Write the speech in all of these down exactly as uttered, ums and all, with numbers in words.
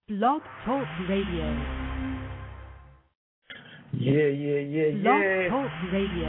Blog Talk Radio. Yeah, yeah, yeah, Blog yeah. Talk Radio.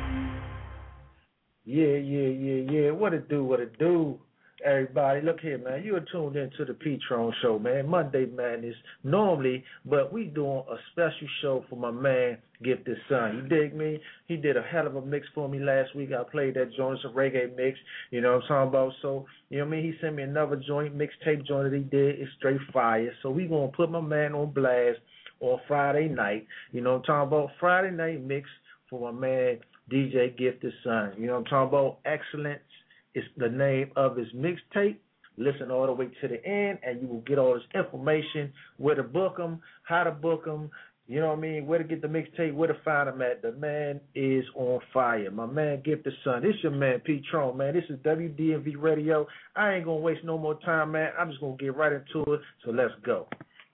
Yeah, yeah, yeah, yeah. What it do, what it do. Everybody, look here, man. You are tuned into the P-Tron Show, man. Monday Madness, normally, but we doing a special show for my man, Gifted Son. You dig me? He did a hell of a mix for me last week. I played that joint, it's a reggae mix. You know what I'm talking about? So, you know what I mean? He sent me another joint, mixtape joint that he did. It's straight fire. So we going to put my man on blast on Friday night. You know what I'm talking about? Friday night mix for my man, D J Gifted Son. You know what I'm talking about? Excellence is the name of his mixtape. Listen all the way to the end, and you will get all this information, where to book him, how to book him, you know what I mean, where to get the mixtape, where to find him at. The man is on fire. My man Gifted Son. This your man, P-Tron, man. This is W D M V Radio. I ain't going to waste no more time, man. I'm just going to get right into it, so let's go.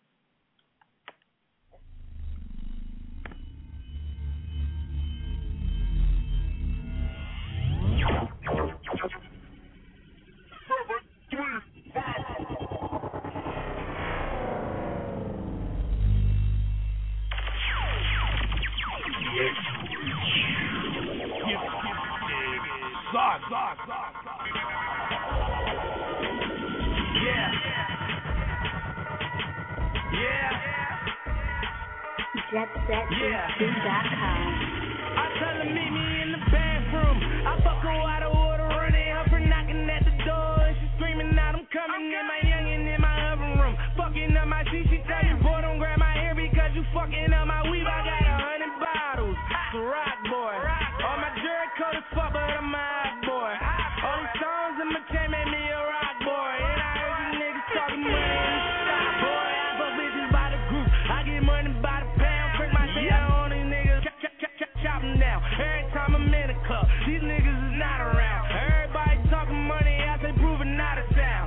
jet set D dot com. I tell her meet me in the bathroom. I fuck her out of order, running up her knocking at the door, and she screaming out, I'm coming in my youngin' in my oven room. Fucking up my seat, she tell me, boy, don't grab my hair because you fucking up my weave. I got a hundred bottles, it's a rock boy. All my jury coat is fuck, but I'm a hot boy. All these songs in my chain made me a rock boy. And I heard these niggas talking money in the shop, boy. I fuck bitches by the group, I get money by the pound. Break my shit out on these niggas, chop, chop, chop, chop, chop them down. Every time I'm in a club, these niggas is not around. Everybody talking money, I say prove it not a sound.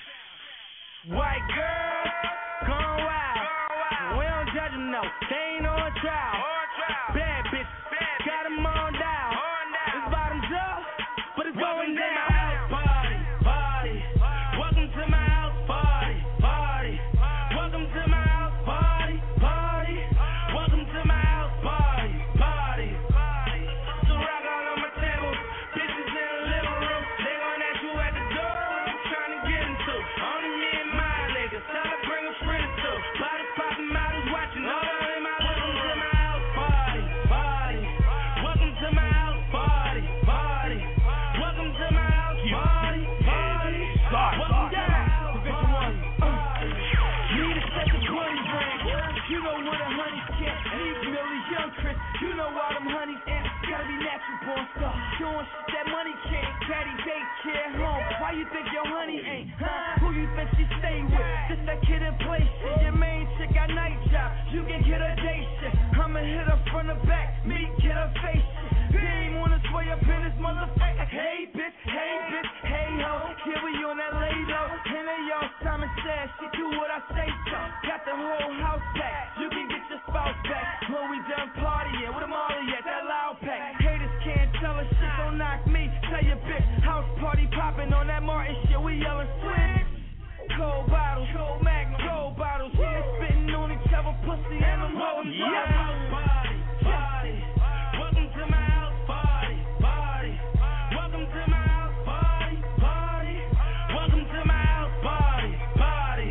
White girl, gone wild. We don't judge them, no, they ain't on trial. Bad bitch, got them on down. It's bottoms up, but it's going down. Party, party, welcome to my house party, party. Welcome to my house party, party. Welcome to my house party, party. So rock all on my table, bitches in the living room. They gon' ask you at the door what you tryna get into. Only me and my niggas, tell her bring a friend too. Body poppin' models watching all of them. Welcome to my house party, party. Welcome to my house party, party. Welcome to my house party, party. Welcome to my house party, party. Need a set of twenty grand. You know what a honey's can't leave Millie Young Chris. You know all them honeys and gotta be natural born stuff. Showing shit that money can't. Daddy daycare home. Why you think your honey ain't? Huh? Who you think she stay with? This that kid in play shit. Your main chick got night job. You can get her day shit. I'ma hit her from the back. Me get her face shit. Dame wanna sway up in this motherfucker. Hey bitch, hey bitch, hey ho. Here we on that lay low. And they all Simon said, she do what I say so. Got the whole house back. You can get your spouse back. When we done partying, with them all at that loud pack. Haters can't tell us shit, don't knock me. Tell your bitch, house party popping on that Martin shit. We yelling switch. Cold bottles, cold magnum, cold bottles. Yeah, spitting on each other, pussy and them hoes. Yeah. Party, party. Welcome to my house party, party. Welcome to my house party, party. Welcome to my house party, party.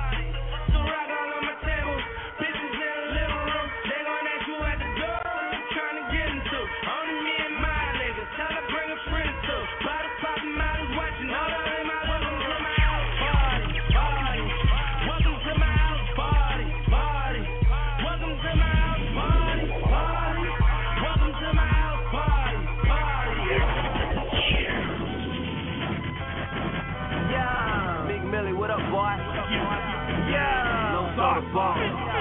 So rock all on my table, bitches in the living room. They gon' ask you at the door what you tryna get into. Only me and my niggas, tell her bring a friend too. Body poppin' models watching all of them. Welcome to my house party, party. Welcome to my house party, party. Welcome to my house party, party. Welcome to my house party, party. Yeah, Big Millie, what up, boy? Yeah, no soda ball.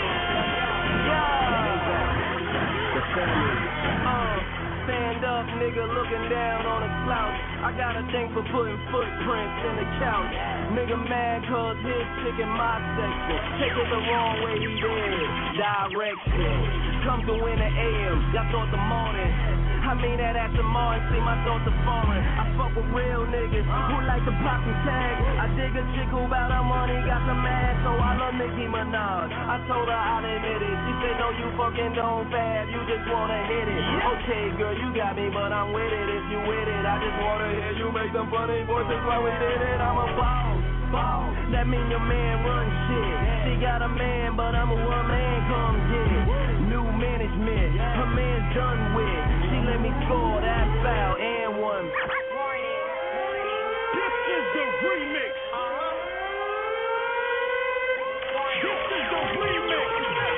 Yeah, the family. Uh, stand up, nigga, looking down on a slouch. I got a thing for putting footprints in the couch. Nigga mad cause his chick in my section. Take it the wrong way, he did. Direction. Come to in the A M, y'all thought the morning. I mean that at the mall and see my thoughts are foreign. I fuck with real niggas who like to pop and tag. I dig a chick who bout her money, got some ass, so I love Nicki Minaj. I told her I'd admit it. She said, no, you fucking don't fab, you just wanna hit it. Okay, girl, you got me, but I'm with it. If you with it, I just wanna hear you make them funny voices while we did it. I'm a boss, boss. That mean your man run shit. She got a man, but I'm a one man come get. New management, her man's done with. She let me score that foul and one. This is the remix. This is the remix.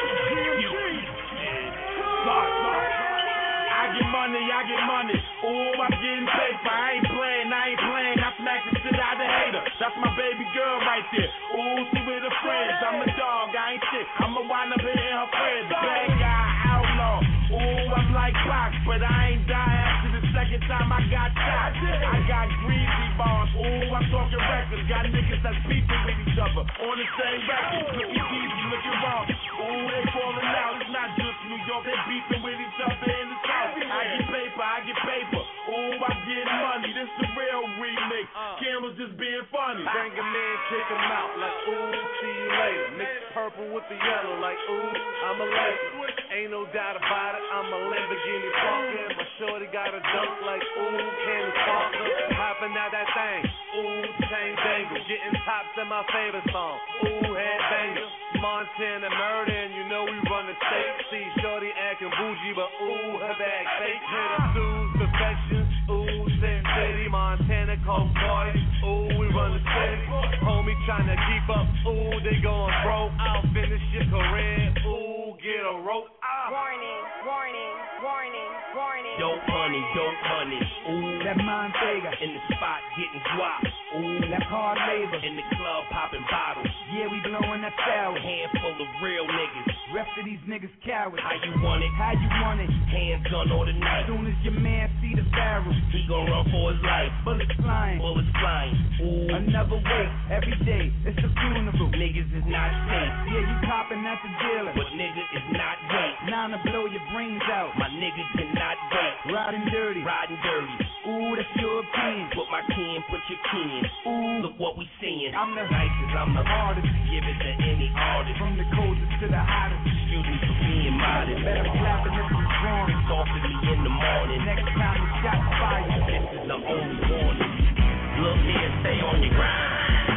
I get money, I get money. Ooh, I'm getting paper. I ain't playing, I ain't playing. I smack the shit out of the hater. That's my baby girl right there. Ooh, she with her friends. I'm a dog, I ain't shit. I'ma wind up hitting her friends. Bad guy, outlaw. Ooh, I'm like Fox, but I ain't die after the second time I got shot. I got greasy bars. Ooh, I'm talking records. Got niggas that's beefing with each other on the same record. Looking easy, looking wrong. Ooh, they falling out. It's not just New York. They beefing with each other in the South. I get paper, I get paper. Ooh, I'm getting money. This the real remix. Cameras just being funny. Bring him in, kick him out. Like, ooh, see you later. Mix purple with the yellow. Like, ooh, I'm a Laker. Ain't no doubt about it. I'm a Lamborghini Parker. My shorty got a dunk like, ooh, Candy Parker. Hopping out that thing. Ooh, chain dangle. Getting tops in my favorite song. Ooh, headbanger. Montana murder, and you know we run the state. See shorty acting bougie, but ooh, her bag fake. Hit her sues, perfection. Ooh, Sin City, Montana, Cold Party. Ooh, we run the city. Homie trying to keep up. Ooh, they going broke. I'll finish your career. Ooh, get a rope. Ah. Warning, warning, warning, warning. Dope money, dope money. Ooh, That Montega, in the spot getting dropped. Ooh, that hard labor. in the club popping bottles. Yeah, we blowing that sour. Handful of real niggas. Rest of these niggas cowards. How you want it? How you want it? Hands gun all the night. Soon as your man see the barrel, He gon' run for his life. bullets flying. Bullets flying. Ooh, Another way, every day, it's a funeral. niggas is not safe. Yeah, you copping at the dealer. But nigga is not great. Now to blow your brains out. My nigga cannot wait. Riding dirty. Riding dirty. Ooh, that's your opinion. Put my key in, put your key in. Ooh, Look what we seeing. I'm the nicest, I'm the hardest. Give it to any artist. From the coldest to the hottest. Excuse me for being modest. Better clapping if you're strong. Talk to me in the morning. Next time the shot fire. This is the only warning. Look here, stay on your grind.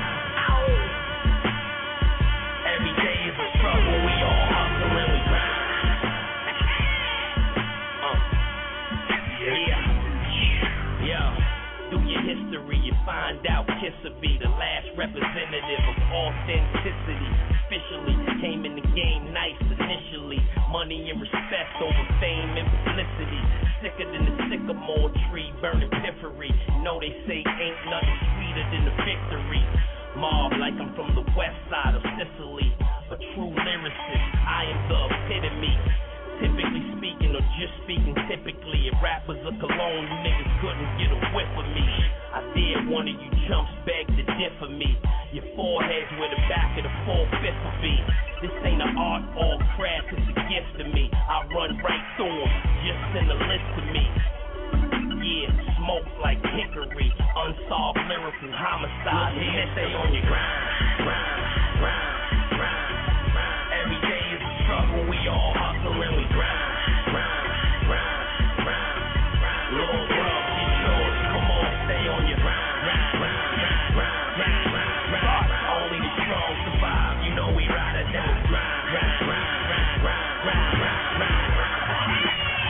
Ow. Every day is a struggle. We all hustle and we grind. Uh. Yeah. Yeah. Through your history, you find out Kisser be the last representative of authenticity. Officially came in the game nice initially. Money and respect over fame and publicity. Sicker than the sycamore tree, burning periphery. Know they say ain't nothing sweeter than the victory. Mob like I'm from the west side of Sicily. A true lyricist, I am the epitome. Typically speaking, or just speaking typically, if rappers are cologne, you niggas couldn't get a whiff of me. I dare one of you chumps beg to differ me. Your forehead's where the back of the four-fifth will be. This ain't an art or craft, it's a gift to me. I run right through them, just send a list to me. Yeah, smoke like hickory, unsolved lyrical homicide. Here, stay on your grind, grind, grind, grind, grind. Every day is a struggle, we all hustle and we grind, grind, grind, grind, grind. Little world, get yours, come on, stay on your grind, grind, grind, grind, grind, grind, grind. Only the strong survive, you know we ride or die. Grind, grind, grind, grind, grind, grind, grind, grind.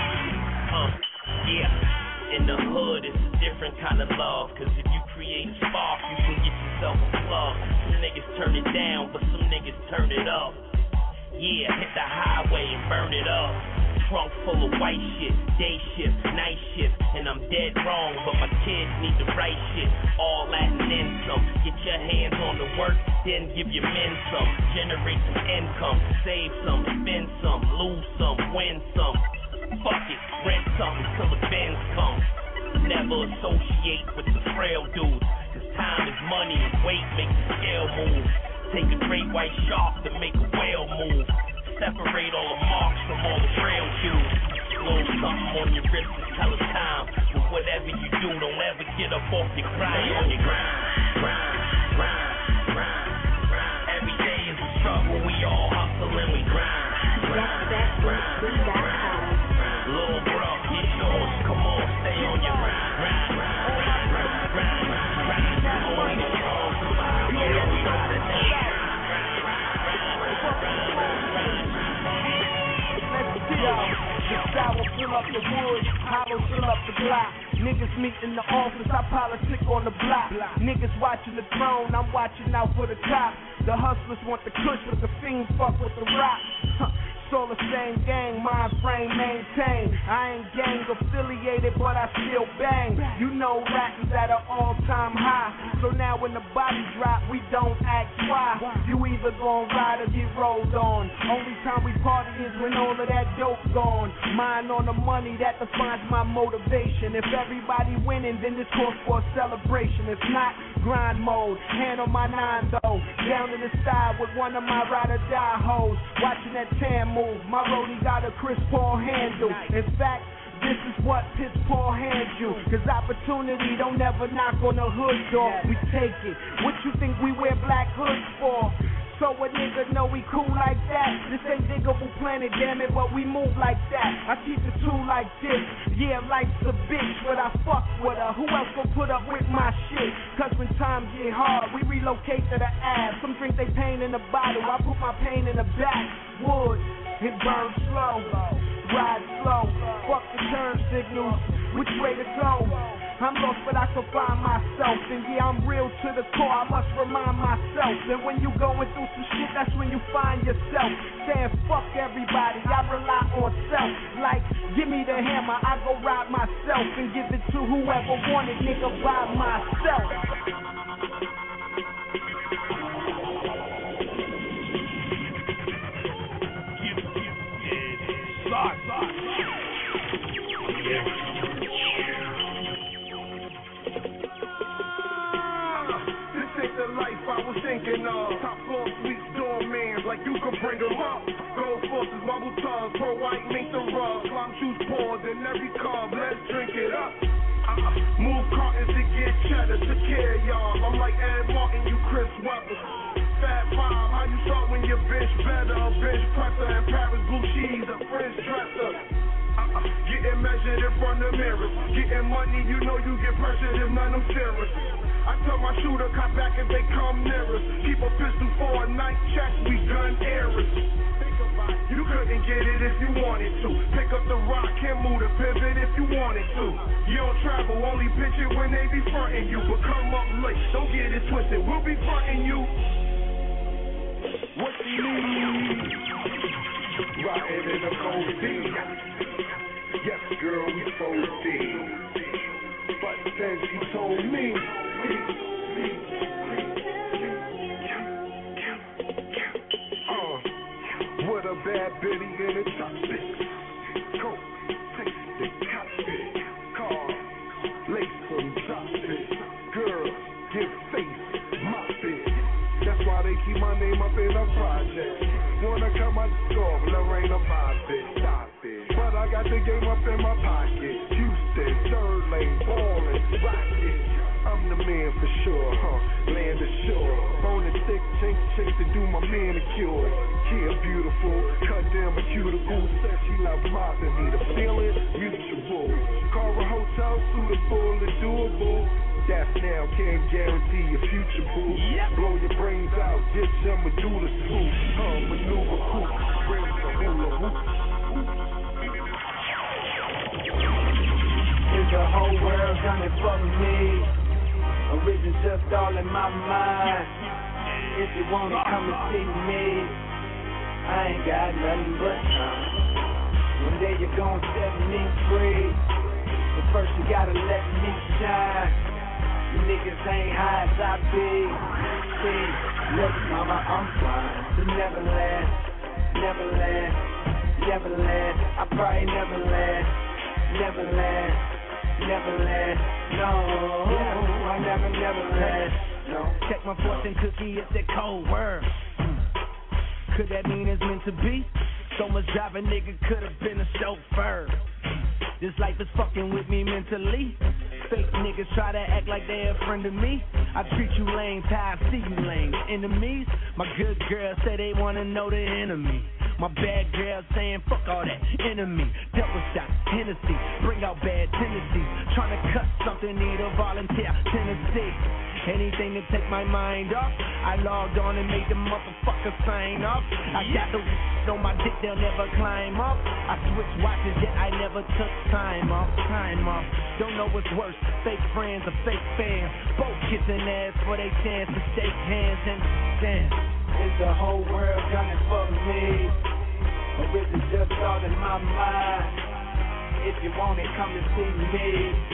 Uh, yeah. In the hood, it's a different kind of love. Cause if you create a spark, you can get yourself a plug. Some niggas turn it down, but some niggas turn it up. Yeah, hit the highway and burn it up. Trunk full of white shit, day shift, night shift. And I'm dead wrong, but my kids need the right shit. All that and then some. Get your hands on the work, then give your men some. Generate some income, save some, spend some, lose some, win some. Fuck it, rent something till the bins come. Never associate with the frail dudes. Cause time is money and weight makes the scale move. Take a great white shark to make a whale move. Separate all the marks from all the trail cues. little something on your wrist to tell us time. But whatever you do, don't ever get up off your grind. On your grind, grind, grind, grind, grind. Every day is a struggle, we all hustle and we grind, grind, grind, grind. Little bro, get yours, come on, stay on your grind, grind, grind, grind, grind, grind. Only the strong survive, we don't try to die. Sour fill up the wood, hollow fill up the block. Niggas meet in the office, I politic on the block. Niggas watching the throne, I'm watching out for the top. The hustlers want the kush, but the fiends fuck with the rock. It's all the same gang, mind frame maintain. I ain't gang affiliated, but I still bang. You know rapping's at an all-time high. So now when the body drop, we don't ask why. You either gon' ride or get rolled on. Only time we party is when all of that dope gone. Mine on the money, that defines my motivation. If everybody winning, then this calls for a celebration. If not, grind mode. Hand on my nine though. Down in the side with one of my ride or die hoes. Watching that tan move. My roadie got a Chris Paul handle. In fact, this is what Piss Paul hands you. Cause opportunity don't never knock on the hood door. We take it. What you think we wear black hoods for? So a nigga know we cool like that. This ain't Diggable Planet, damn it, but we move like that. I keep the two like this. Yeah, life's a bitch, but I fuck with her. Who else gon' put up with my shit? Cause when times get hard, we relocate to the ab. Some drink they pain in the bottle, I put my pain in the back. Wood, it burns slow. Ride slow, fuck the turn signals. Which way to go? I'm lost, but I can find myself. And yeah, I'm real to the core, I must remind myself. And when you going through some shit, that's when you find yourself. Saying fuck everybody, I rely on self. Like, give me the hammer, I go ride myself. And give it to whoever wanted, nigga, by myself. Sorry, sorry. Yeah. The life I was thinking of. Top floor sweet doormans like you can bring them up. Gold forces, marble tongues, pro white make the rug. Clown juice poured in every cup, let's drink it up. Uh-uh. Move cartons to get cheddar to care y'all. I'm like Ed Martin, you Chris Webber. Fat Five, how you start when your bitch better? A bench presser and Paris blue cheese, a French dresser. Uh-uh. Getting measured in front of mirrors. Getting money, you know you get pressured if none of them serious. I tell my shooter, cut back if they come near us. Keep a pistol for a night check, we gun errors. You couldn't get it if you wanted to. Pick up the rock and move the pivot if you wanted to. You don't travel, only pitch it when they be frontin' you. But come up late, don't get it twisted, we'll be frontin' you. What you need? Riding in the cold deep. Yes, girl, we four D. But then she told me. Uh, what a bad bitty in a chopstick. Coke, taste the cockpit. Car, lace from chopstick. Girl, give face, mop it. That's why they keep my name up in a project. Wanna cut my off, Lorraine about it. Stop it. But I got the game up in my pocket. Houston, third lane, ballin', rocket. I'm the man for sure, huh? Land ashore. Bone and thick, chink, chink to do my manicure. Yeah, beautiful. Cut down my cuticle. Said she love mopping me. The feeling mutual. Call a hotel, suitable and doable. That's now, can't guarantee your future, boo. Blow your brains out, get your medulla swoop. Huh, maneuver cool. Bring the hula hoop. Is the whole world gonna fuck me? Or is it just all in my mind? If you wanna come and see me, I ain't got nothing but time. One day you're gonna set me free, but first you gotta let me shine. You niggas ain't high as I be. See, look mama, I'm flying to Neverland, Neverland, Neverland. I probably never land, Neverland, Neverland. No, I never, never land. No. Check my fortune cookie, it's that cold word. Mm. Could that mean it's meant to be? So much driving, nigga could've been a chauffeur. This life is fucking with me mentally. Fake niggas try to act like they're a friend of me. I treat you lames how I see you lames. Enemies, my good girls say they wanna know the enemy. My bad girl saying fuck all that enemy. Double shot, Hennessy, bring out bad tendencies. Trying to cut something, need a volunteer, Tennessee. Anything to take my mind off. I logged on and made the motherfucker sign off. I got the on my dick, they'll never climb up. I switch watches, yet I never took time off. Time off. Don't know what's worse, fake friends or fake fans. Both kissing ass for their chance to shake hands and dance. Is the whole world gunning for me? Or is it just all in my mind? If you want it, come and see me.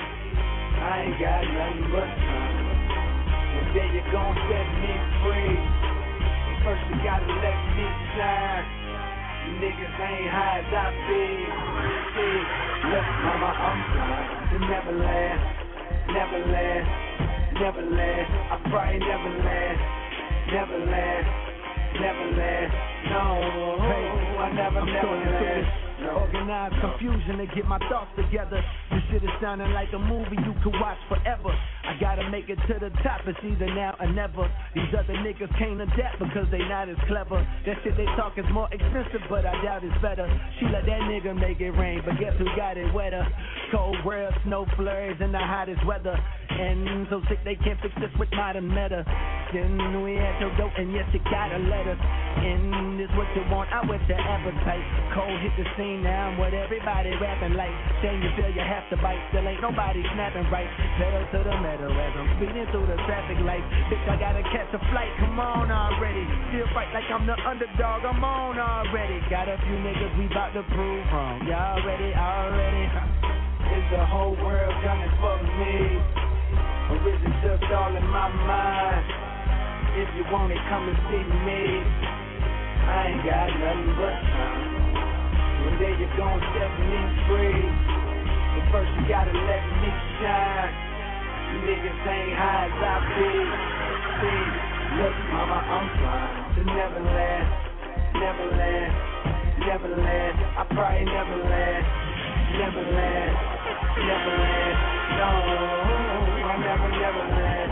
I ain't got nothing but time. One day you're gon' set me free. First you gotta let me shine. You niggas ain't high as I be. See, look, mama, I'm flying to Neverland, Neverland, Neverland. I probably never land, Neverland, Neverland. No, I never, never land. Organized confusion to get my thoughts together. This shit is sounding like a movie you could watch forever. I gotta make it to the top, it's either now or never. These other niggas can't adapt because they not as clever. That shit they talk is more expensive, but I doubt it's better. She let that nigga make it rain, but guess who got it wetter? Cold world, snow flurries in the hottest weather. And so sick they can't fix this with modern meta. Then we had your dope, and yes, you gotta let us in. This what you want, I with the appetite. Cold hit the scene now, I'm with everybody rapping like. Shame you feel you have to bite, still ain't nobody snapping right. Pedal to the metal as I'm speeding through the traffic lights. Bitch, I gotta catch a flight, come on already. Still fight like I'm the underdog, I'm on already. Got a few niggas we bout to prove wrong. Y'all ready, already? Is the whole world gunning for me? Or is it just all in my mind? If you want it, come and see me. I ain't got nothing but time. One day you're gon' set me free. But first you gotta let me shine. You niggas ain't high as I be. See, look, mama, I'm flying to Neverland, Neverland, Neverland. I probably never land, Neverland, Neverland. No, I never, never land.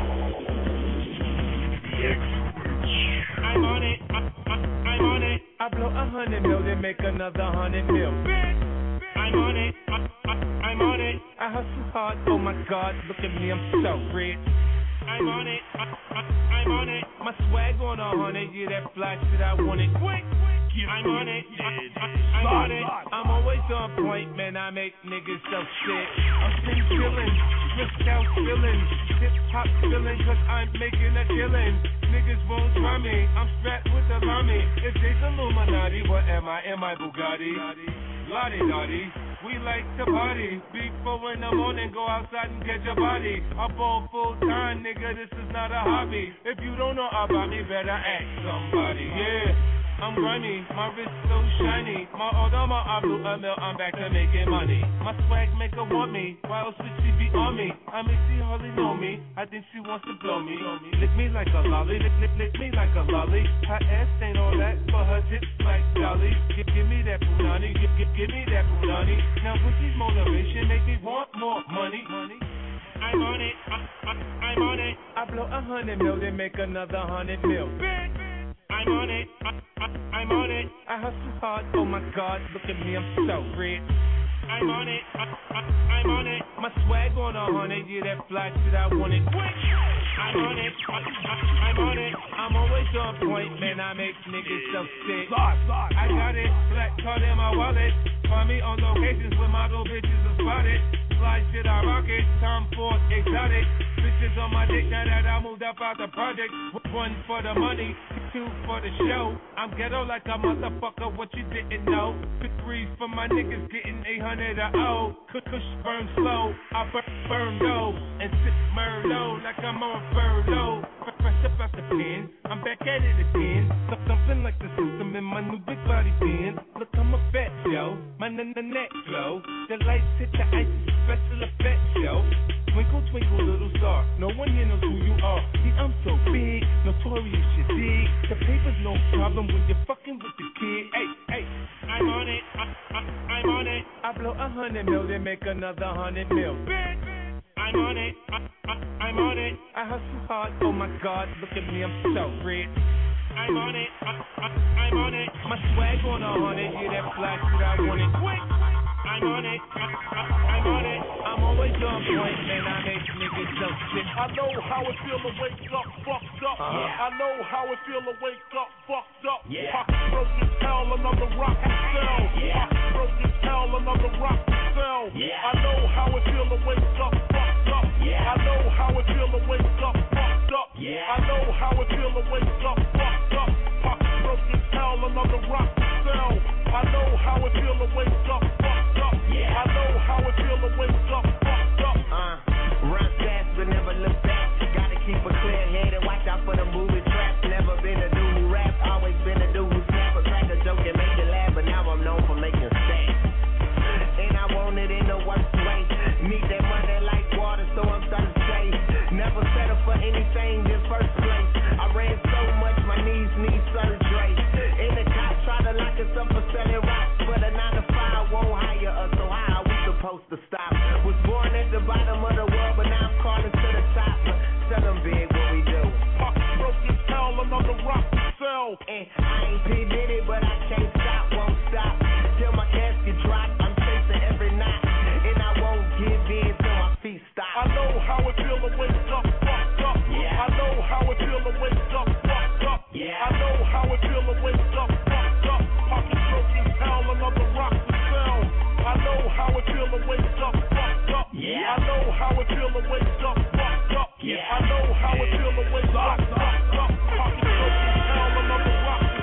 I'm on it, I, I, I'm on it. I blow a hundred mil, then make another hundred mil. I'm on it, I, I, I'm on it. I hustle hard, oh my God, look at me, I'm so rich. I'm on it, I, I, I'm on it. My swag on a hundred, yeah, that fly shit, I want it quick. I'm on it, I, I, I'm on it. I'm always on point, man, I make niggas so sick. I'm still chillin', just out feelin', hip hop feelin', cause I'm making a killin'. Niggas won't try me, I'm strapped with the lummy. If they's Illuminati, what am I? Am I Bugatti? Lottie Dottie, we like to party. Big four in the morning, go outside and get your body. I ball full time, nigga, this is not a hobby. If you don't know about me, better ask somebody, yeah. I'm grimy, my wrist so shiny. My Audama, I blew a mill, I'm back to making money. My swag make her want me, why else would she be on me? I mean, she hardly know me, I think she wants to blow me. Lick me like a lolly, lick, lick, lick me like a lolly. Her ass ain't all that, but her tits like dolly. Give, give me that punani, give, give, give me that punani. Now with these motivation, make me want more money. I'm on it, I, I, I'm on it. I blow a hundred mil, then make another hundred mil. I'm on it, I, I, I'm on it. I hustle hard, oh my God, look at me, I'm so rich. I'm on it, I, I, I'm on it. My swag on a hundred, yeah, that fly shit, I want it quick. I'm on it, I, I, I'm on it. I'm always on point, man, I make niggas so sick. I got it, black card in my wallet. Find me on locations where model bitches are spotted. Fly shit, I rock it, Tom Ford, exotic. Bitches on my dick now that I moved up out the project. One for the money, two for the show. I'm ghetto like a motherfucker, what you didn't know. Pick three for my niggas getting eight hundred a O. Kush burn slow, I burn, burn low. And sip Merlot like I'm on furlough. Fresh up out the pen, I'm back at it again. Something like the system in my new big body pen. Look, I'm a fat yo, my n-n-neck glow. The lights hit the ice, special effect show. Twinkle, twinkle, little star. No one here knows who you are. See, I'm so big, notorious, you dig. The paper's no problem when you're fucking with the kid. Hey, hey, I'm I blow a hundred mil, then make another hundred mil. Bitch, I'm on it, I, I, I'm on it. I hustle hard, oh my God, look at me, I'm so rich. I'm on it, I, I, I'm on it. My swag on a hundred, yeah, that flash shit, I want it quick. I'm on it, I, I, I'm on it. I'm always on point, man, I make niggas so sick. I know how it feel to wake up fucked up. Uh-huh. I know how it feel to wake up fucked up. Yeah. Pocket broke as hell, another rock to sell. Yeah. Pocket broke as hell, another rock to sell. Yeah. I know how it feel to wake up fucked up. Yeah. I know how it feel to wake up fucked up. Yeah. I know how it feel to wake up fucked up. Pocket broke as hell, another rock to sell. I know how it feel to wake up fucked up. Yeah. I know how it feel to wake up fucked up. Uh, run fast but never look back. Gotta keep a clear head and watch out for the movie traps. Never been a dude who rap, always been a dude who snap a crack a joke and make you laugh. But now I'm known for making stacks, and I want it in the worst way. Need that money like water, so I'm starting to say, never settle for anything in first place. I ran so much, my knees need surgery. And the cops try to lock us up for selling rocks, but a nine to five won't hire us. So how are we supposed to stop? Was born at the bottom of the world, but now I'm crawling to the top. Tell them big what we do. Pocket broke as hell, another rock to sell. And I ain't P. Diddy, but I can't stop, won't stop. Till my casket drop, I'm chasing every knot. And I won't give in till my feet stop. I know how it feel to wake up fucked up. Yeah. I know how it feel to wake up fucked up. Yeah. I know how it feel to wake up fucked up. Pocket broke as hell, another rock to sell. I know how it feel to wake up fucked up. Yeah. I know how it feel to wake up fucked up. Yeah. I know how it feel to wake up fucked up. Pocket broke as hell, another rock to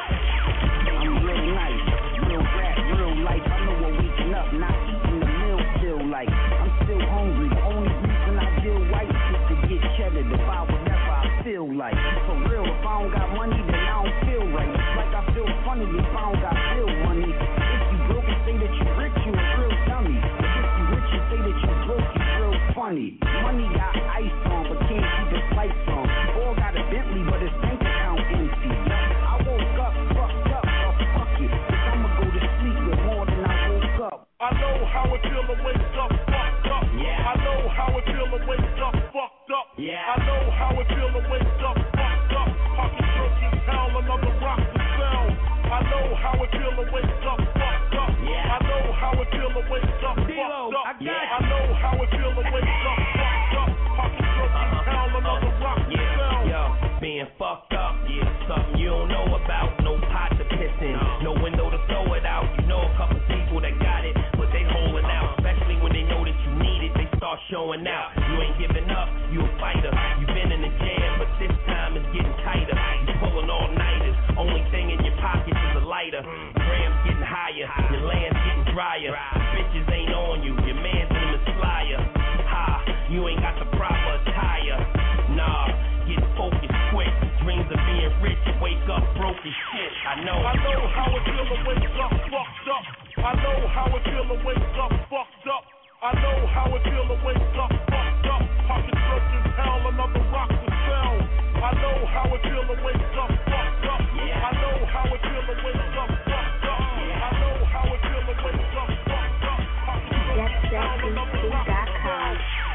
I'm real nice, real rap, real life. I know what waking up, not eating the meal feel like. I'm still hungry. Only reason I feel white is to get cheddar to buy whatever I feel like. For real, if I don't got money, then I don't feel right. Like I feel funny if I don't got real money. If you broke and say that you rich, you a real dummy. But if you rich and say that you broke, you real funny. Money got ice on, but can't keep its lights on. Or got a Bentley, but his bank account empty. I woke up fucked up, but fuck it. Cause I'ma go to sleep with more than I woke up. I know how it feel to wake up fucked up. Yeah. I know how it feel to wake up fucked up. Yeah. I know how it feel to wake up fucked up. Pocket broke as hell, another rock to sell. I know how it feel to wake up fucked up. Yeah. I know how it feel to wake up D-Lo, fucked up. I got Yeah. you. I know how it feel to wake up fucked up. Pocket broke as hell, another rock to Yeah, sell. yo, being fucked up, yeah, something you don't know about. No pot to piss in, no window to throw it out. You know a couple people that got it, but they holding out. Especially when they know that you need it, they start showing out. You ain't giving up, you a fighter. You been in the jam, but this time it's getting tighter. You pulling all nighters, only thing in your pockets is a lighter. Grams getting higher, your land's getting drier. Bitches ain't on you, your man's in the flyer. Ha, you ain't got the proper attire. Nah, get focused quick. Dreams of being rich, wake up broke as shit. I know. I know how it feel to wake up fucked up. I know how it feel to wake up fucked up. I know how it feel to wake up fucked up. Pocket broke as hell, another rock to sell. I know how it feel to wake up fucked up. Yeah. I know how it feel to wake up fucked up. I know how it feel to wake up fucked up. Pocket broke as hell, another rock to sell.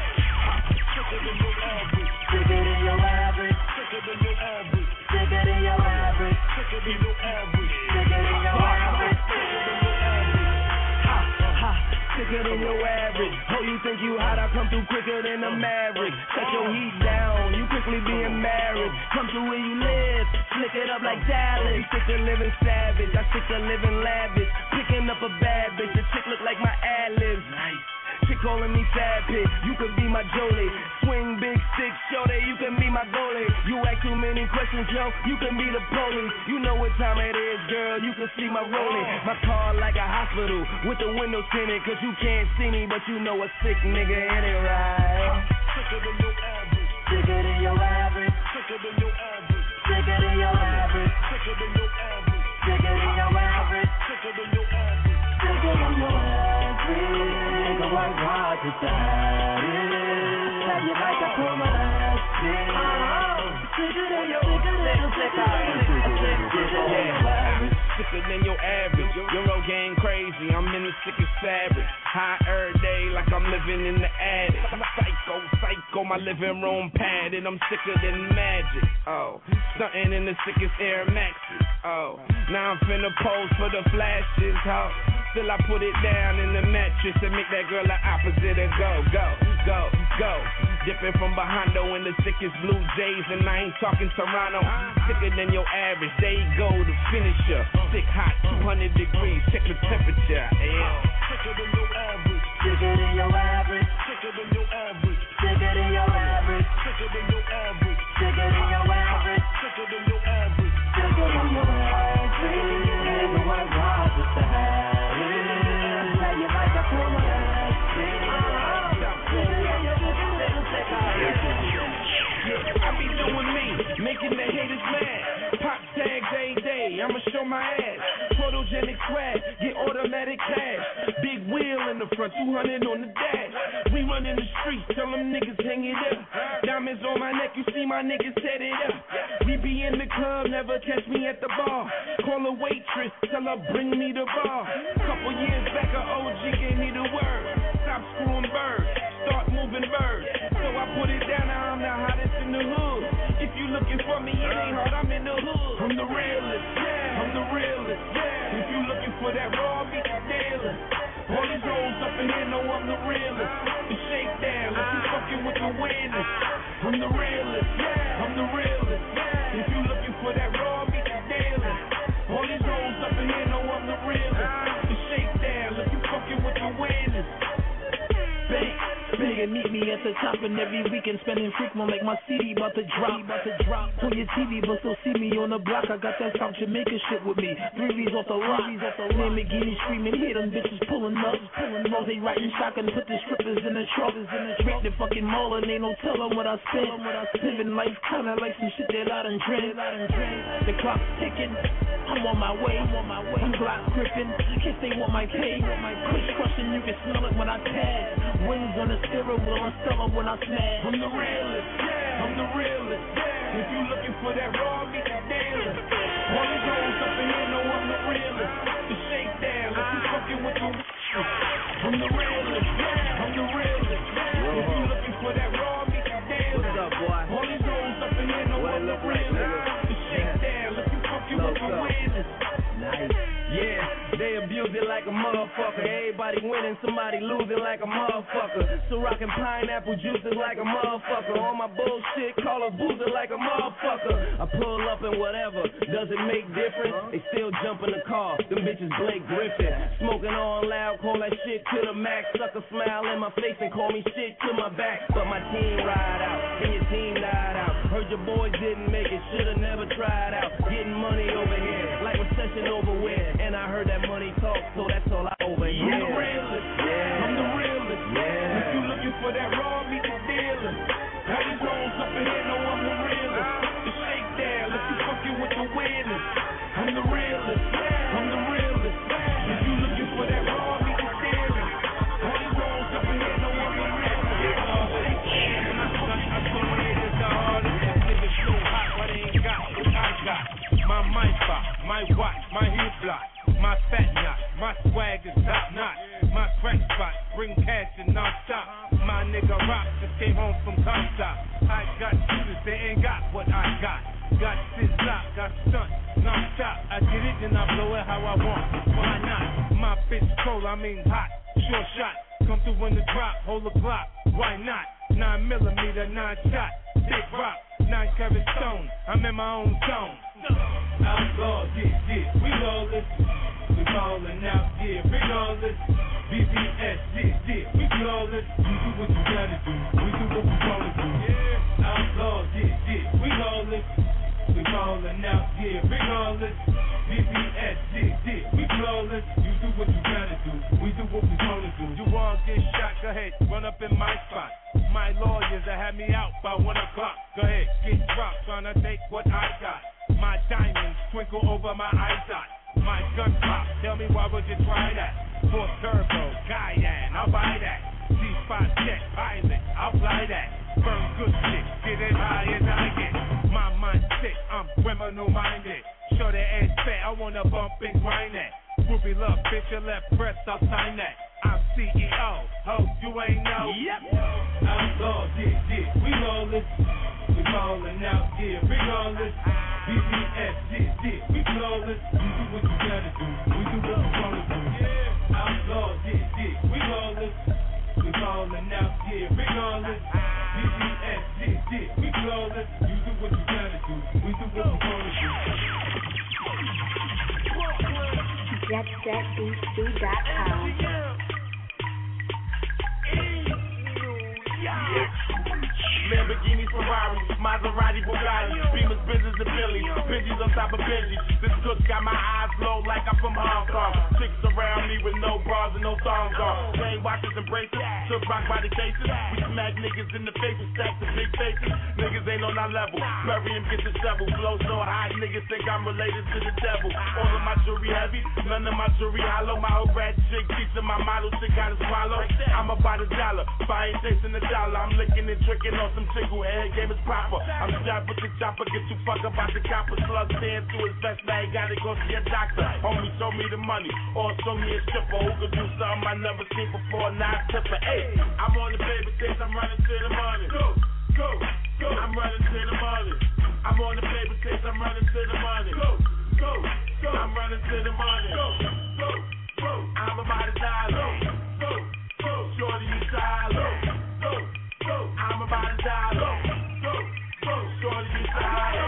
Sicker than your average. Sicker than your average. Sicker than your average. Sicker than your average. Sicker than your average. Sicker than your average. Ha ha. Sicker than your average. Oh, you think you hot? I come through quicker than a Maverick. Set your heat down. You quickly being married. Come to where you live. Flick it up like Dallas. You stick to living savage. I stick to living lavish. Picking up a bad bitch. The chick look like my ad-libs. Nice. Chick calling me fat pit, you could be my Jolie. Swing big stick, shorty, you can be my goalie. You ask too many questions, yo, you can be the police. You know what time it is, girl, you can see my rolling. My car like a hospital, with the windows tinted. Cause you can't see me, but you know a sick nigga in it, right? Sicker than your average. Sicker than your average. Sicker than your average. Sicker than your average. Sicker than your average. Sicker than your average. Sicker than your average. Sicker than your average. Nigga work hard to die. Tell you like a commercial. Sicker than your, sicker than your, sicker than your average. Sicker than your average. Euro game crazy, I'm in the sickest fabric. High every day like I'm living in the attic. I'm psycho, psycho, my living room padded. I'm sicker than magic. Oh, stunting in the sickest Air Maxes. Oh, now I'm finna pose for the flashes. Ho, still I put it down in the mattress and make that girl the opposite and go, go, go, go. Dipping from Bahando in the sickest Blue Jays, and I ain't talking Toronto. Sicker than your average. There you go, the finisher. Sick hot, two hundred degrees. Check the temperature. Yeah. Sicker than your average. Sicker than your average. Sicker than your average. Sicker than your average. Sicker than your average. Sicker than your average. Sicker than your average. Sicker than your average. Never was hard just to have it. Now you like a full of I be doing me, making the haters mad. Pop tags every day, I'ma show my ass. Photogenic swag, get automatic cash. Big wheel in the front, two hundred on the dash. We run in the streets, tell them niggas hang it up. Diamonds on my neck, you see my niggas set it up. We be in the club, never catch me at the bar. Call a waitress, tell her bring me the bar. Couple years back, a O G gave me the word. Stop screwing birds, start moving birds. So I put it down, now I'm the hottest in the hood. If you looking for me, it ain't hard, I'm in the hood. I'm the realest, yeah, I'm the realest, yeah. If you looking for that raw, be the dealer. All these hoes up in here know I'm the realest. The shakedown, if you fucking with the winners. I'm the realest, yeah, I'm the realest, yeah. If you looking for that raw, be the dealer. All these hoes up in here know I'm the realest. The shakedown, if you fucking with the winners. Bang. Nigga, meet me at the top, and every weekend spending frequent like my C D about to drop, about to drop on your T V, but still see me on the block. I got that South Jamaica shit with me. Three V's off the rock, off the Lamborghini screaming, hear them bitches pulling up, pulling up. They riding shotgun, put the strippers in the truck, in the trick the fucking mall, and they don't tell them what I spent. What I living life kinda like some shit that I done drank. The clock's ticking, I'm on my way, I'm on my way. I'm Glock gripping, kiss they want my cake, want my push crushing. You can smell it when I pass. Wings on the steering wheel, I'm stellar when I smash. I'm the realest, yeah, I'm the realest, yeah. If you looking for that raw, be the dealer. All these hoes up in here know I'm the realest. The shakedown, if you fucking with the I'm the realest, yeah, I'm the realest, yeah. If you looking for that raw, be the dealer. What's up, boy? All these hoes up in here know I'm the realest. The shakedown, if you fucking with the winners. Nice. Yeah, they abuse it like a motherfucker. Everybody winning, somebody losing like a motherfucker. So rockin' pineapple juices like a motherfucker. On my bullshit, call a boozer like a motherfucker. I pull up and whatever, does it make difference? They still jump in the car, them bitches Blake Griffin. Smoking on loud, call that shit to the max. Sucker smile in my face and call me shit to my back. But my team ride out, and your team died out. Heard your boys didn't make it, shoulda never tried out. Getting money over here, like recession over with. And I heard that money talk, so that's all I overhear. I'm the realest, yeah. I'm the realest, yeah. If you looking for that raw, meet the dealer. All these hoes up in here know I'm the realest. The shakedown, if you fucking with the winners. I'm the realest, yeah. I'm the realest, yeah. If you looking for that raw, meet the dealer. All these hoes up in here know I'm the realest. I told my niggas the hardest. Niggas so hot, but they ain't got what I got. My mic box, my watch, my hip block. My fat knot, my swag is top notch. My crack spot, bring cash and non-stop. My nigga Rock just came home from Comstock. I got shooters, they ain't got what I got. Got shit lock, got stunt, non-stop. I get it and I blow it how I want. Why not? My bitch cold, I mean hot. Short shot, come through in the drop, hold a Glock. Why not? Nine millimeter, nine shot, big rock, nine carat stone. I'm in my own zone. Outlaw, yeah, yeah, we lawless. We ballin' out, yeah, regardless. B B S, yeah, yeah, we flawless. You do what you gotta do, we do what we wanna do. Yeah, outlaw, yeah, yeah, we lawless. We ballin' out, yeah, regardless. B B S, yeah, yeah, we flawless. You do what you gotta do, we do what we wanna do. You wanna get shot, go ahead, run up in my spot. My lawyers that had me out by one o'clock. Go ahead, get dropped, tryna take what I got. My diamonds twinkle over my eyes out. My gun pop, tell me why would you try that? For turbo, Cayenne, I'll buy that. C five jet, pilot, I'll fly that. Burn good shit, get it high as I get. My mind sick, I'm criminal minded. Show the edge fat, I wanna bump into ain't that? Swoopy love, bitch, your left breast, I'll sign that. I'm C E O, ho, you ain't know. Yep. I'm Lord, yeah, yeah, we lawless. We ballin' out, yeah, regardless. B B S, yeah, yeah, we flawless. You do what you gotta do, we do what we wanna do. Yeah. I'm Lord, yeah, yeah, we lawless. We ballin' out, yeah, regardless. B B S, yeah, yeah, we flawless. You do what you gotta do, we do what we wanna do. Jet Set B C dot com. Lamborghini, Ferrari, Maserati, Bugatti, Beamers, Benzes, and Billies, Benjis on top of Benjis. This cook got my eyes low like I'm from Hong Kong. Chicks around me with no bras and no thongs on. Chain watches and bracelets, took rock body cases. We smack niggas in the face and stack the big faces. Niggas ain't on our level. Bury him, get the shovel. Flow so high, niggas think I'm related to the devil. All of my jewelry heavy, none of my jewelry hollow. My whole rat chick, piece of my model chick gotta swallow. I'm about a dollar, if I ain't chasing the dollar, I'm licking and tricking on some chick who head game is proper. I'm strapped with the chopper, get you fuck about the copper. Slug stand through his vest, now he gotta go see a doctor. Homie, show me the money, or show me a stripper who could do something I never seen before. Not tipper, hey, I'm on the baby stage, I'm running to the money. Go, go, go, I'm running to the money. I'm on the paper stage, I'm running to the money. Go, go, go, I'm running to the money. Go, go, go, I'm about to die. Go, go, go, shorty, you silo. Go, go, I'm about to die. Go, go, go, shorty, you silo.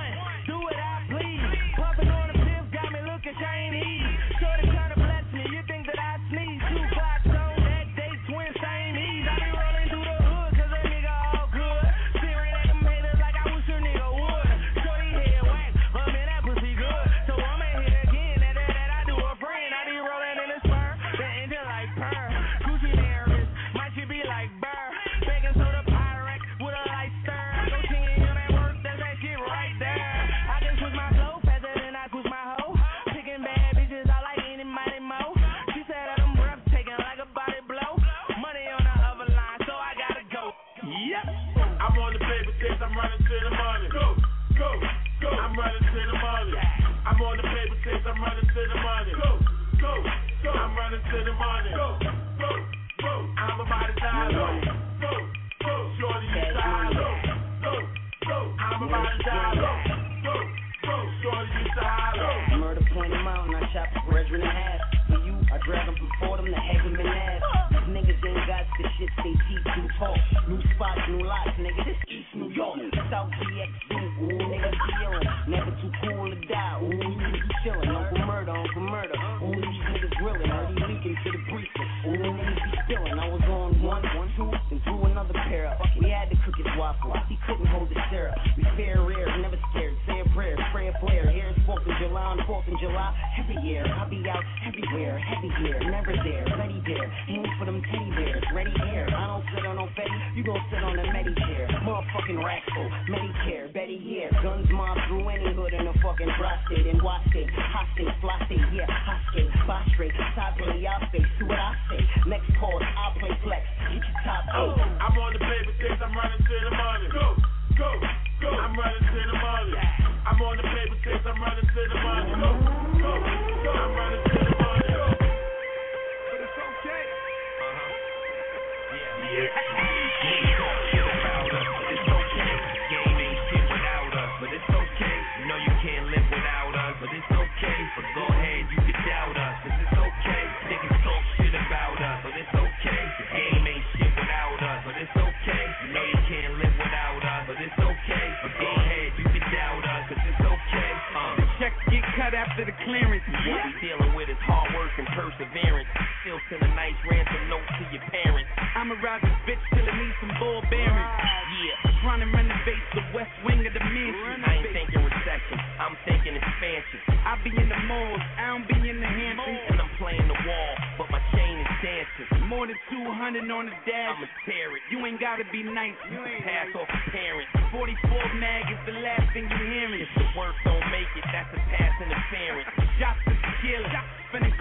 Do what I please. Puffin' on the fifth, got me looking Chinese. Shorty tryna bless me, you think that I sneeze. Two clocks on that day, twin same ease. I be rolling through the hood, cause that nigga all good. Staring at them haters like I wish a nigga would. Shorty head whack, oh man, that pussy good. So I'ma hit again, that that that I do a friend. I be rolling in a spur, the engine like purr. Gucci nervous, my shit be like burr. Baking soda pirate with a light stir. I go chinging on that work, that's that shit right there. I can switch my flow faster than I push my hoe. Picking bad bitches, I like any mighty mo. She said that I'm breathtaking like a body blow. Money on the other line, so I gotta go. Yep. I'm on the paper chase, I'm running to the money. Go, go, go. I'm running to the money. I'm on the paper chase, I'm running to the money. Go, go, go. I'm running to the money. Go, go, go. I'm about to die. Go, go, go. Shorty, you silo. Go, go. I'm about to die. Go, go, go. Shorty, you silo. Murder point him out and I chop the brethren in half. For you, I drag him before them to have him in ass. These niggas ain't got the shit, they teeth too tall. New spots, new lots, nigga, this East New York. South G X two, ooh, nigga feelin'. Never too cool to die, ooh, you niggas be chillin'. Uncle murder, uncle murder, ooh, these niggas grillin'. Heard he leaking to the briefing, ooh, niggas be spillin'. I was on one, one, two, and threw another pair up. We had to cook his waffle, he couldn't hold the syrup. We fair rare, never scared, say a prayer, pray a flare. Here's fourth of July, on fourth of July, every year. I'll be out everywhere, heavy here, never there, ready there. Aim for them teddy bears, ready here. I don't sit on no Betty, you gon' sit on a Medi chair. Motherfucking rackful, Medicare, Betty here. Guns mob through any hood in a fucking prostate and watch state, hot state, fly state, yeah, hot skate, boss straight, top play, y'all face, see what I say. Next pause, I'll play flex, get your top Oh, I'm on the paper chase, I'm running to the money. Go, go, go. I'm running to the money. I'm on the paper chase, I'm running to the money. Go, go, go. I'm running to the money. Go. But it's okay. Uh-huh. Yeah, yeah. You ain't talk shit about us, but it's okay. Game ain't shit without us, but it's okay. You know you can't live without us, but it's okay. But go ahead, you can doubt us, cause it's okay. Niggas talk shit about us, but it's okay. The game ain't shit without us, but it's okay. You know you can't live without us, but it's okay. But go ahead, you can doubt us, cause it's okay. Uh. The checks get cut after the clearance. What we dealing with is hard work and perseverance. Still send a nice ransom note to your parents. I'ma ride this bitch till it needs some ball bearings. Yeah, trying to renovate the west wing of the mansion. I ain't thinking recession, I'm thinking expansion. I be in the malls, I don't be in the Hamptons. And I'm playing the wall, but my chain is dancing. More than two hundred on the dash. I'ma tear it. You ain't gotta be nice, you can pass off a parent. forty-four mag is the last thing you hearing. If the work don't make it, that's a pass interference. Shots to the killer, finna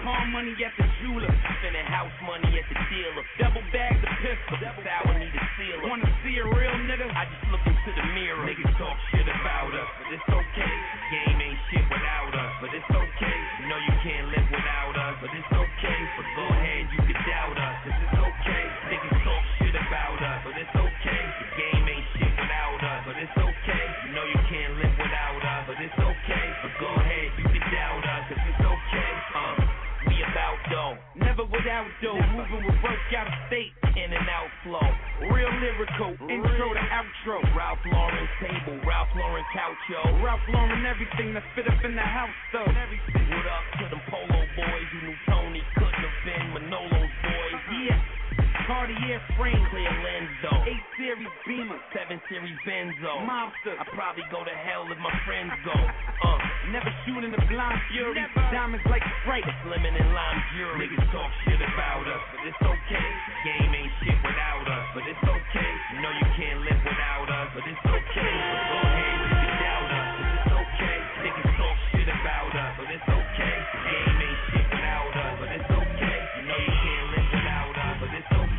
car money at the jeweler. Spending house money at the dealer. Double bags of pistols. Sour need a sealer. Wanna see a real nigga? I just look into the mirror. Niggas talk shit about us, but it's okay. Game ain't shit without us, but it's okay. You know you can't live without us, but it's okay. But go ahead, you can doubt us, cause it's okay. Niggas talk shit about us, but it's okay. The game ain't shit without us, but it's okay. You know you can't live without us, but it's okay. But go ahead, you can doubt us, cause it's okay. Uh, we about dough, never without dough. Moving with work out of state, in and out flow. Real lyrical, intro to outro. Ralph Lauren's table, Ralph Lauren couch, yo. Ralph Lauren, everything that fit up in the house, though. Everything. What up to them Polo boys who knew Tony couldn't have been Manolo's boys? Yeah. Cartier frame, clear lens though. eight series Beamer, seven series Benzo. Monster. I probably go to hell if my friends go. Uh, never shooting the blind fury. Never. Diamonds like Sprite. It's lemon and lime jury. Niggas talk shit about us, but it's okay. Game ain't shit without us, but it's okay. You know you can't live without us, but it's okay. But go ahead, you can doubt us, but it's okay. Niggas talk shit about us, but it's okay. Game ain't shit without us, but it's okay. You know you can't live without us, but it's okay.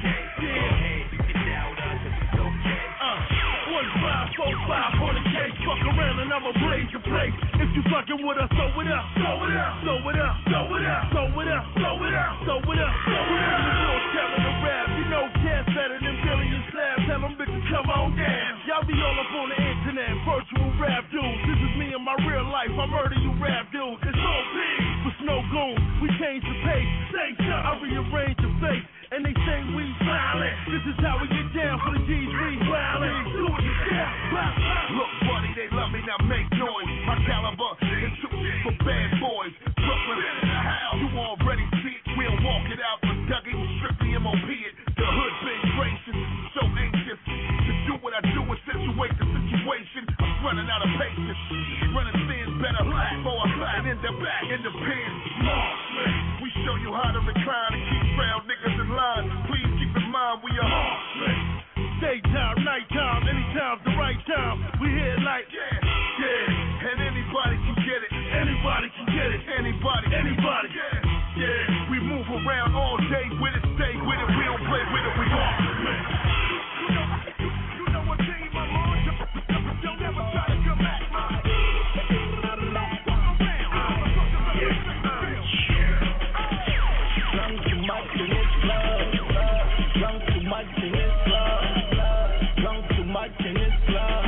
Four, five on the case, fuck around and I'ma blaze your place. If you fucking with us, throw it up, throw it up, throw it up, throw it up, throw it up, throw it up, throw it up, throw it up. You know telling the rap, you know cats better than Billy and Slab. Tell them bitches come on down. Y'all be all up on the internet, virtual rap dudes. This is me in my real life, I murder you rap dudes. It's all big, for Snow Goon, we change the pace. Same time, I rearrange your face. And they say we violent. This is how we get down for the G's, we violent. Do it yourself. Look, buddy, they love me, now make noise. My caliber is too big for bad boys. Brooklyn in the house, you already see it. We'll walk it out for Dougie, strictly M O P it. The hood been gracious, so anxious to do what I do and situate the situation. I'm running out of patience. Running things better before I slide in the back in the pen. Marksman, we show you how to recline and keep round niggas in line. Please keep in mind we are marksmen. Daytime, nighttime, anytime's the right time. We here like yeah, yeah, and anybody can get it. Anybody can get it. Anybody, anybody. Yeah, yeah. We move around all day with it, stay with it. We don't play with it. We marksmen. You know, you, you know what team I'm on. Don't ever try to come back. Drunk too much in this club. Drunk too much in this club. Drunk too much in this club.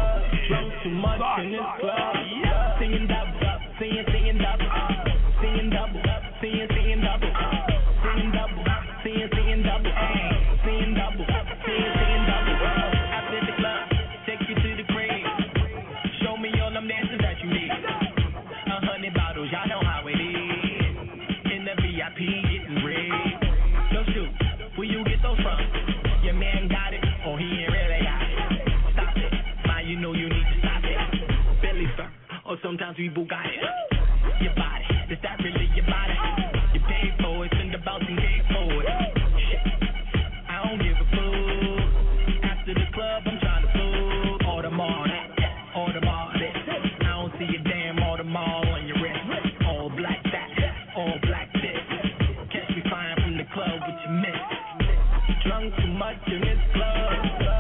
Drunk too much in this club. Singing double, singing, singing double, singing double, singing, singing double, singing double, singing, singing double, singing double, singing, singing double. After the club, take you to the crib. Show me all them dances that you need. A hundred bottles, y'all know how it is. In the V I P, getting red. No shoot, where you get those from? Your man got it, or he ain't really got it. Stop it, man, you know you need to stop it. Belly fur, or sometimes we Bugatti. Your body, is that really your body? You pay for it, send about some cake for it. Shit, I don't give a fuck. After the club, I'm trying to fool. Audemars, Audemars, I don't see a damn Audemars on your wrist. All black that, all black this. Catch me flying from the club with your miss. Drunk too much in this club.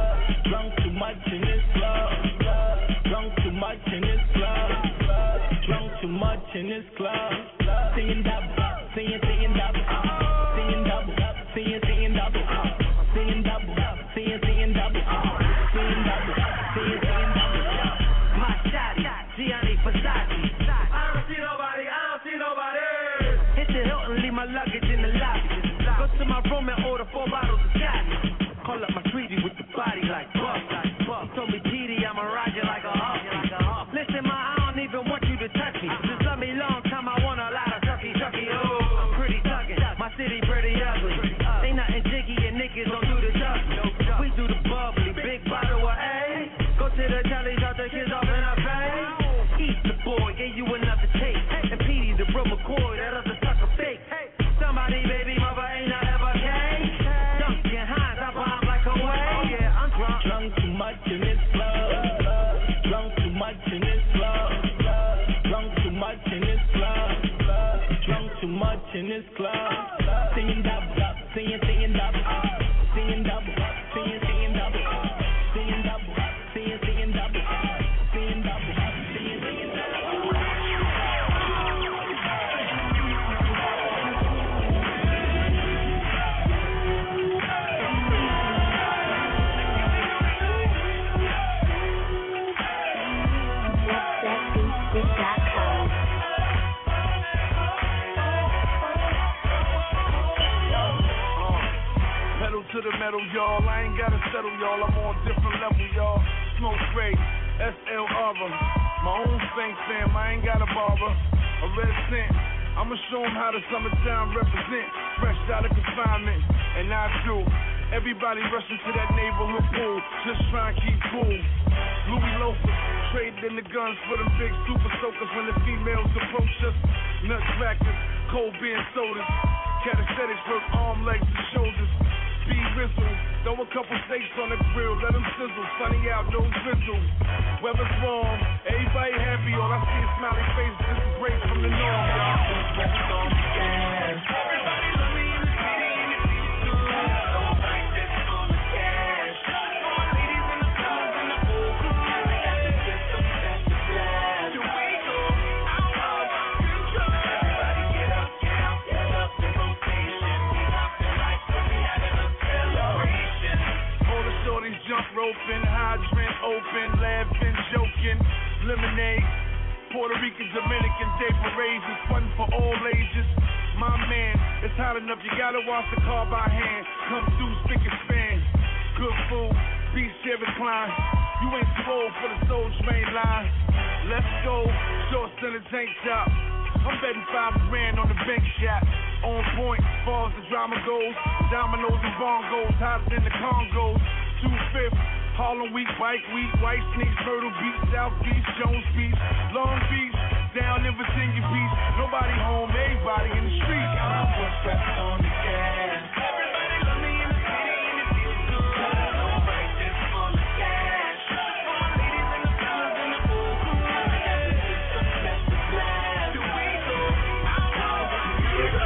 Drunk too much in this club. Drunk too much in this club. Drunk too much in this club. Singing double, singing, singing double, singing double, singing, singing double, singing double, singing, singing double, singing double, singing, singing double. My shotty, Gianni Versace. I don't see nobody, I don't see nobody. Hit the Hilton, leave my luggage in the lobby. Go to my room and order four bottles of scotch. Call up my sweetie with the body like Buck. Told me P D, I'ma ride you like a hawk. Listen, ma, I don't even want you to touch me. Just love me long time, I want a lot of sucky, sucky. Oh, I'm pretty tucking, my city pretty ugly. Ain't nothing jiggy and niggas don't do the duck. We do the bubbly, big bottle of A. Go to the telly, drop the kids off in our face. Eat the boy, gave you another taste. And P D, the real McCoy, that other sucker fake. Somebody, baby, mother ain't not ever came. Dunkin' Hines, I bomb like a way. Yeah, I'm drunk. Drunk too much in this club. much in this club. Singing double up, singing, singing double up, singing double up, singing, singing double up, singing double up, singing, singing double up, singing double up, singing, singing double up. To the metal, y'all. I ain't gotta settle, y'all. I'm on a different level, y'all. Smoke spray, S L R. My own Saint fam, I ain't got a barber. A red scent. I'ma show 'em how the summertime represent. Fresh out of confinement, and I do. Everybody rushing to that neighborhood pool, just trying to keep cool. Louis loafers, traded in the guns for them big super soakers when the females approach us. Nuts crackers, cold beer and sodas. Calisthenics work arm, legs, and shoulders. Be rizzle, throw a couple steaks on the grill, let them sizzle. Sunny out, no drizzle. Weather's warm, everybody happy. All I see is smiley faces. This is great from the norm, y'all. Just on the gas. Everybody love me in the city, and it feels good. So like this full of cash. All my ladies in the clubs and the pool crew. I got to get some cash to blast. Here we go, out of control. Everybody get up, get out, get up in rotation. We hopping like when we having a celebration. All the shorties jump roping, hydrant open, laughing, joking, lemonade. Puerto Rican, Dominican Day parades is fun for all ages. My man, it's hot enough, you gotta wash the car by hand. Come through, spick and span. Good food, beach chair recline. You ain't too old for the Soul Train line. Let's go, shorts and a tank top. I'm betting five grand on the bank shot. On point, far as the drama goes. Dominoes and bongos, hotter than the Congos. Two-fifths, Harlem Week, Bike Week, White Sneaks, Myrtle Beach, South Beach, Jones Beach, Long Beach, down in Virginia Beach. Nobody home, everybody in the street. I'm strapped on the gas. Everybody love me in the city, and it feels good. So right, this full of cash. All my ladies in the clubs and the pool crew. I got to get some cash to blast. Here we go, out of control.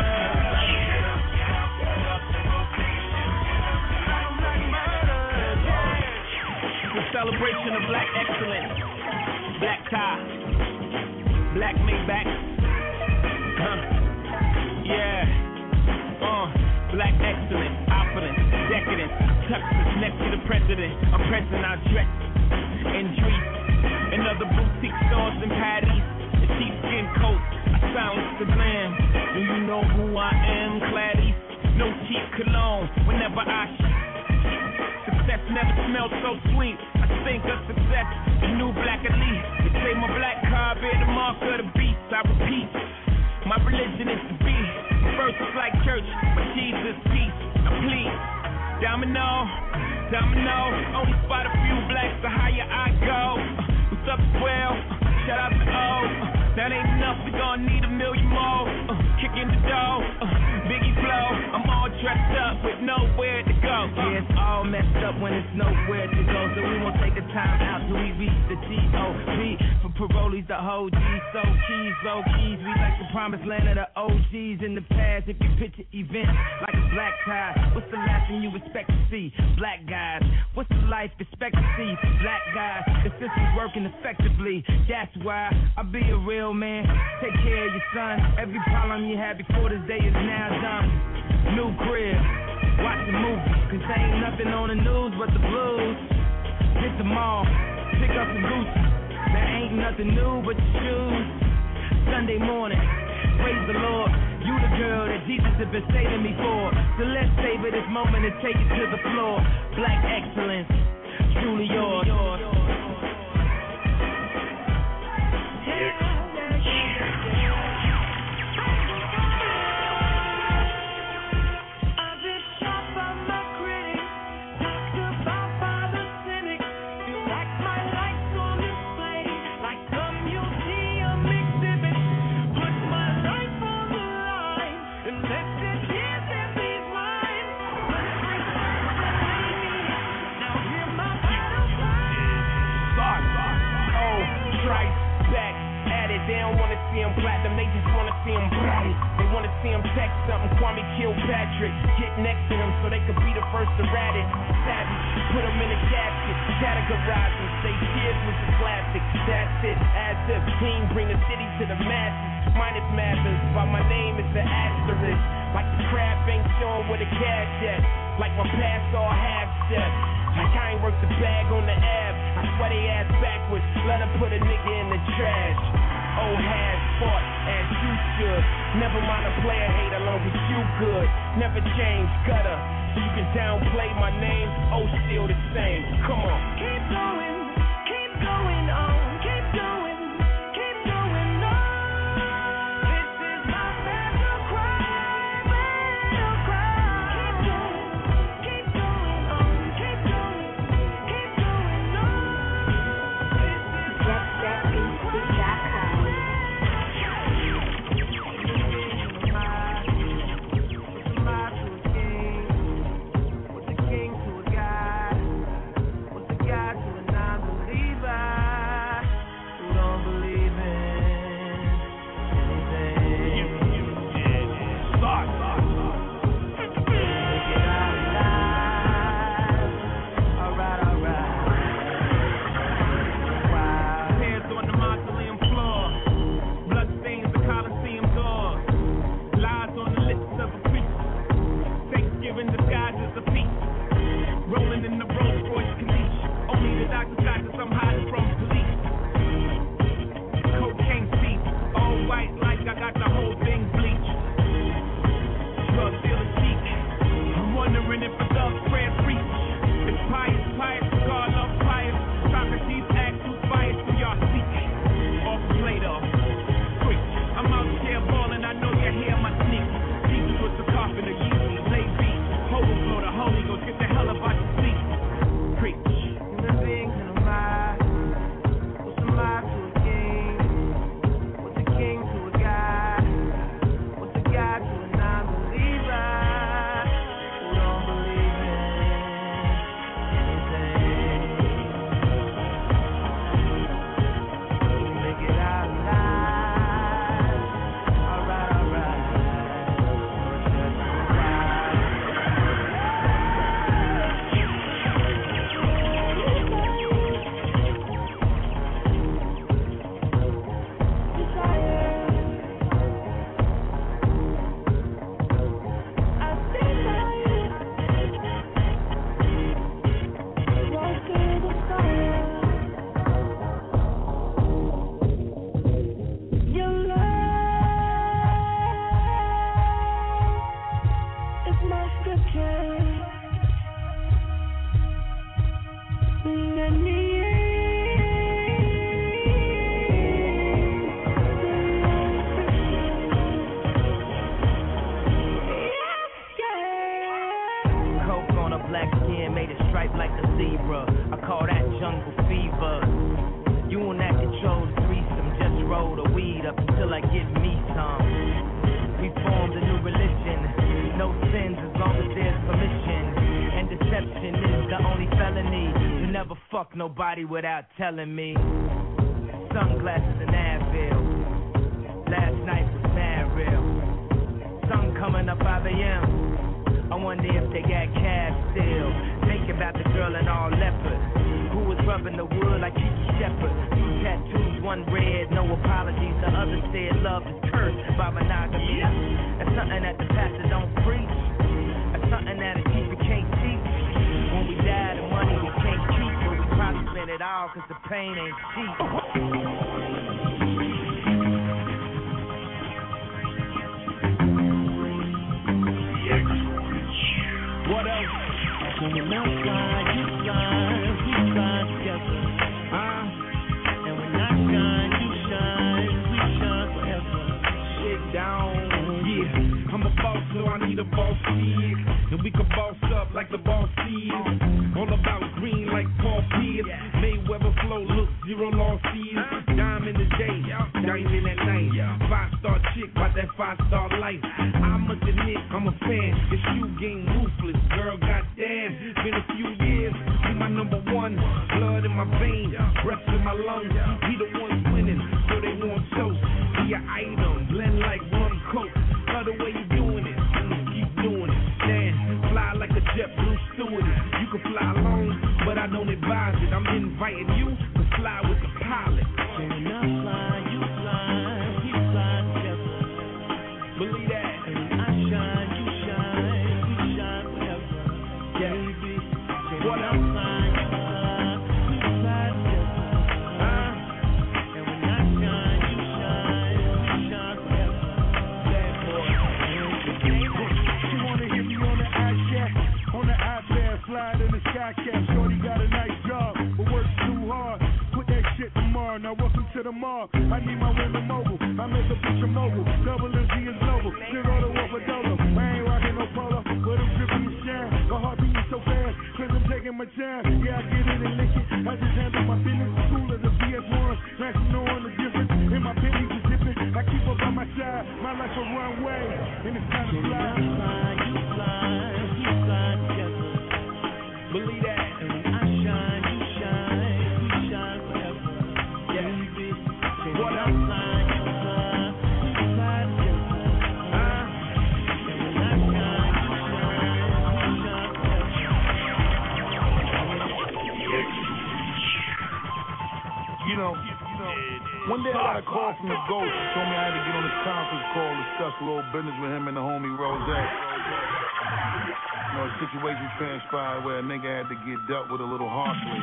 Celebration of black excellence, black tie, black Maybach, huh, yeah, uh, black excellence, opulence, decadence, tuxes next to the president, I'm pressing our dress, and Drees, and other boutique stores in Paris, the sheepskin coat, I silence the glam, do you know who I am, Gladys, no cheap cologne, whenever I shoot. Success never smelled so sweet. I think of success, the new black elite. They say my black car bear the mark of the beast. I repeat, my religion is to be. First is like church, but Jesus peace. I plead, domino, domino. Only spot a few blacks, the higher I go. Uh, what's up, swell? Uh, shout out to O. Uh, that ain't enough, we gon' need a million more. Uh, kick in the door, uh, Biggie flow. I'm all dressed up with nowhere to go. Uh, yeah, it's all messed up when it's nowhere to go. So we won't take a time out till we reach the T O P. For parolees, the whole G. So keys, low keys. We like the promised land of the O Gs in the past. If you picture events like a black tie, what's the last thing you expect to see? Black guys. What's the life expectancy? Black guys. The system's working effectively. That's why I be a real man. Take care of your son. Every problem you had before this day is now done. New crib, watching movies, cause there ain't nothing on the news but the blues. Hit the mall, pick up some Gucci. There ain't nothing new but your shoes. Sunday morning, praise the Lord. You the girl that Jesus has been saving me for. So let's savor this moment and take it to the floor. Black excellence, truly yours. see him text something, Kwame Kilpatrick. Get next to him so they could be the first to rat it. Savage, put him in a casket, categorize him, say Tears was a classic. That's it, as if team bring the city to the masses. Minus Mathers, but my name is the asterisk. Like the crab ain't showing where the cash at. Like my past all half steps. Like I ain't worked the bag on the ab. I swear they ass backwards, let her put a nigga in the trash. Oh, has fought as you should. Never mind a player hate as long as you good. Never change, gutter. So you can downplay my name, oh, still the same. Come on. Keep going, keep going on, keep going, keep going on. This is my battle cry, battle cry. Keep going, keep going on, keep going, keep going on. Get that B C dot com. Nobody without telling me. Sunglasses and Advil. Last night was mad real. Sun coming up five a.m. I wonder if they got cash still. Thinking about the girl in all leopard who was rubbing the wood like Kiki Shepard. Two tattoos, one red, no apologies. The other said love is cursed by monogamy. That's something that the pastor don't preach. That's something that a teacher can't teach. When we die, the money we can't keep. Probably spend it all cause the pain ain't cheap. What else? When you're not fly, you fly, we fly together. Uh, and when I shine, you shine, we shine forever. Shit down, yeah. I'm a boss, so I need a boss kid. And we can boss up like the boss is. All about green like Paul Pierce. Mayweather flow, look, zero lost seas. Dime in the day, diamond at night. Five star chick, about that five star life. I'm a Nick, I'm a fan. It's you game ruthless, girl, goddamn. Been a few years, you my number one. Blood in my veins, breath in my lungs. We the ones winning, so they want toast. Be an item, blend like rum coke. Love the way that. And when I shine, you shine, we shine forever. Yeah, baby. What I'm flying, you fly, we fly together. Uh, and when I shine, you shine, we shine forever. Bad boy. She wanna hit me on the iChat, on the iPad, slide in the sky cap. Shorty got a nice job, but works too hard. Put that shit tomorrow. Now welcome to the mall. I need my window mobile. I make a picture mobile. Double M G is global. Zero to one for dolo. I ain't rocking no polo, but I'm dripping and shine. My heart beating so fast, cause I'm taking my time. Yeah, I get it and lick it. I just handle my business. Cool as a P S one. Now you knowing the difference. And my pennies are dipping. I keep up on my side. My life a runway. And it's time to fly. You fly, you fly, we fly together. Believe that. And when I shine, you shine, we shine forever. Yeah, baby. What I'm flying, you fly, we fly together. Uh, and when I shine, you shine, we shine forever. You know, one day I got a call from the ghost. He told me I had to get on this conference call to discuss a little business with him and the homie Rose. You know, a situation transpired where a nigga had to get dealt with a little harshly.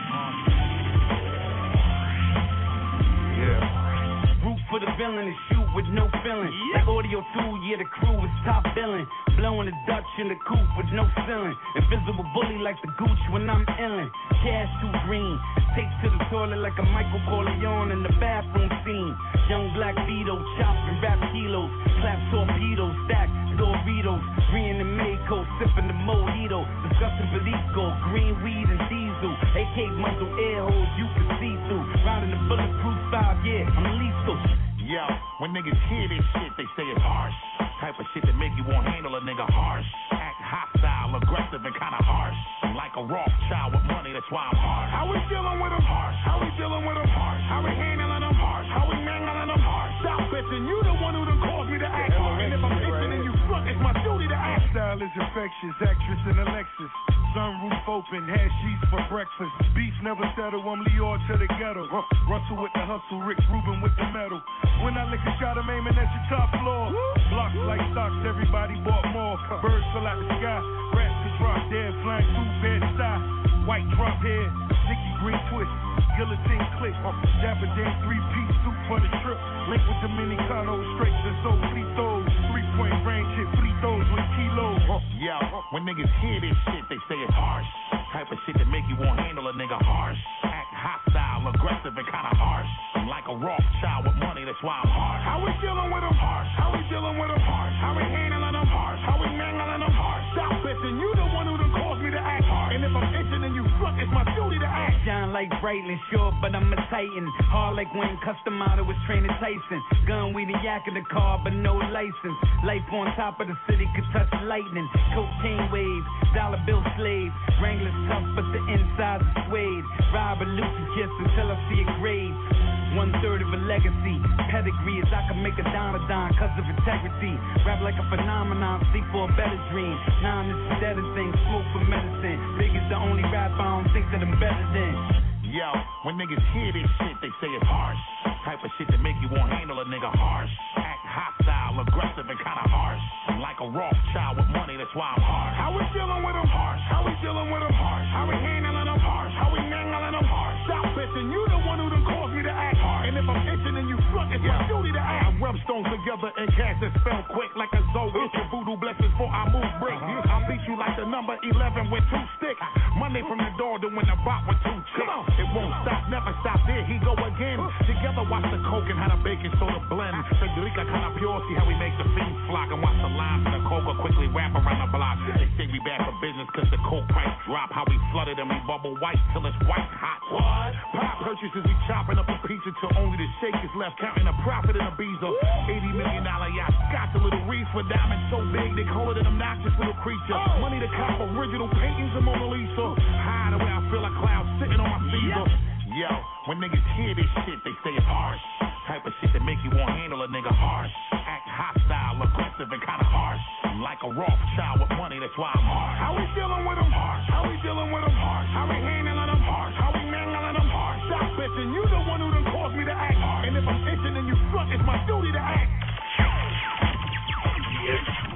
Yeah. Root for the villain and shoot with no feeling. Like audio two, yeah, the crew is top billing. Blowing the Dutch in the coupe with no ceiling. Invisible bully like the Gooch when I'm illin'. Cash too green. Takes to the toilet like a Michael Corleone in the bathroom scene. Young black Vito, chopped and rap kilos. Clap torpedoes, stack Doritos. Green and Mako, sipping the mojito. Discussing Belico, green weed and diesel. A K muzzle air holes you can see through. Riding the bulletproof five, yeah, I'm lethal. Yo, when niggas hear this shit, they say it's harsh. Type of shit that make you want to handle a nigga harsh. Act hostile, aggressive, and kinda harsh. I'm like a Rothschild with money, that's why I'm harsh. How we dealing with them harsh? How we dealing with them harsh? How we handling them harsh? How we mangling them harsh? Stop bitching, you the one who done caused me to act harsh. And if I'm bitching and you front, it's my duty to act. Style is infectious, actress in a Lexus. Sunroof open, had sheets for breakfast. Beef never settle, I'm Leor to the ghetto. Russell with the hustle, Rick Rubin with the metal. When I lick a shot, I'm aiming at your top floor. Blocks like stocks, everybody bought more. Birds fell out the sky, rats could drop dead, flying through bed style. White drop head, sticky green twist, guillotine click. Dapper Dan three-piece suit for the trip. Link with Dominicano, straight to Soul Fritos. Three-point range hit, free throws with kilos. Yo, when niggas hear this shit, they say it's harsh. Type of shit that make you want to handle a nigga harsh. Act hostile, aggressive, and kinda harsh. I'm like a Rothschild with money, that's why I'm harsh. How we dealing with them harsh? How we dealing with them harsh? How we handling them harsh? How we mangling them harsh? Stop bitching, you the one who done caused me to act harsh. And if I'm itching and you front, it's my duty to act. Shine like Brightland, sure, but I'm a titan. Hard like when Custom Auto was training Tyson. Gun, weed, and yak in the car, but no license. Life on top of the city could touch lightning. Cocaine waves, dollar bill slaves. Wrangler's tough, but the inside's is suede. Rob a Lucy kiss until I see a grave. One third of a legacy. Pedigree is I can make a dime a dime cause of integrity. Rap like a phenomenon, sleep for a better dream. Now I'm just dead and thing, smoke for medicine. Big is the only rap I don't think that I'm better than. Yo, when niggas hear this shit, they say it's harsh. Type of shit that make you want to handle a nigga harsh. Act hostile, aggressive, and kinda harsh. I'm like a Rothschild with money, that's why I'm harsh. How we dealing with them harsh? How we dealing with them harsh? How we handling them harsh? How we mangling them harsh? Stop bitching, you the one who done caused me to act harsh. And if I'm itching and you front, it's my duty to act. I rub stones together and cast that spell quick like a Zoe. It's your voodoo blessings before I move brick. I'll beat you like the number eleven with two sticks. Money from the door to win the bot with two chicks. It won't stop, never stop, there he go again. Together watch the coke and how the baking soda blend. Federica kinda pure, see how we make the fiends flock. And watch the lines and the coca quickly wrap around the block. They say we bad for business cause the coke price drop. How we flooded and we bubble white till it's white hot. What? Pop purchases, we chopping up a pizza till only the shake is left. Counting a profit in a Ibiza. eighty million dollar yacht, got the little reef for diamonds so big they call it an obnoxious little creature. Oh. Money to cop original paintings of Mona Lisa. High the way I feel a cloud sitting on my fever. Yo, when niggas hear this shit, they say it's harsh. Type of shit that make you want to handle a nigga harsh. Act hostile, aggressive, and kinda harsh. I'm like a Rothschild with money, that's why I'm harsh. How we dealing with them harsh? How we dealing with them harsh? How we handling them harsh? How we mangling them harsh? Stop bitching, you the one who done caused me to act harsh. And if I'm itching and you front, it's my duty to act. Yes.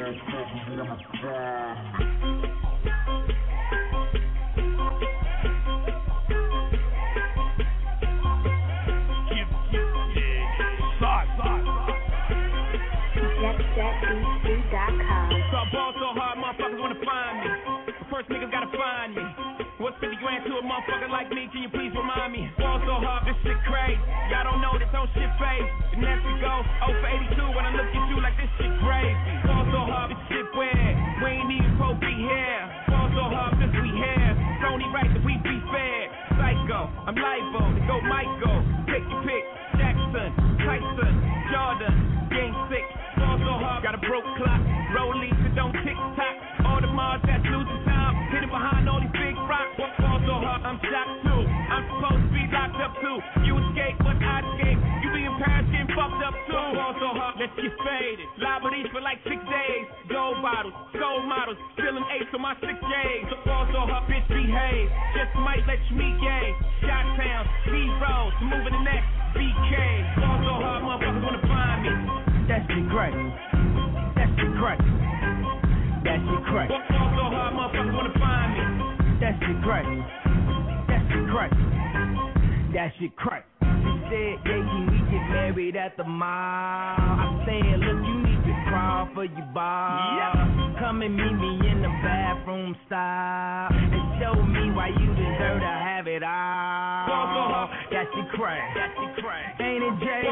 So I ball so hard, motherfuckers wanna find me. First niggas gotta find me. What's fifty grand to a motherfucker like me? Can you please remind me? Ball so hard, this shit crazy. Y'all don't know this on shit fade. And that's to go oh for eighty-two when I look at you like this shit crazy. Ball so hard, this shit weird. We ain't even supposed to be here. Ball so hard, since we here. It's only right that we be fair. Psycho, I'm liable to go Michael. Take your pick. Jackson, Tyson, Jordan, game six. Ball so hard, got a broke clock. Rollies that don't tick tock. All the Mars that's losing time. Hidden behind all these big rocks. Ball so hard, I'm shocked too. I'm supposed to be locked up too. You escape, but I escape. You be in Paris getting fucked up too. Ball so hard, let's get faded. Liberties for like six days. Gold bottles, gold models. Filling eight on my six J's. So ball so hard, bitch behave. Just might let you meet gay. Shot town, B-Rolls, moving the next B K. Ball so hard, motherfuckers wanna find me. That shit great. That shit great. That shit great. Ball so hard, motherfuckers wanna find me. That shit great. That shit great. That shit great. She said, yeah, can we get married at the mall? I said, look, you need to crawl for your bar. Yeah. Come and meet me in the bathroom style and show me why you deserve to have it all. That shit crack. That shit crack. Ain't it, Jay?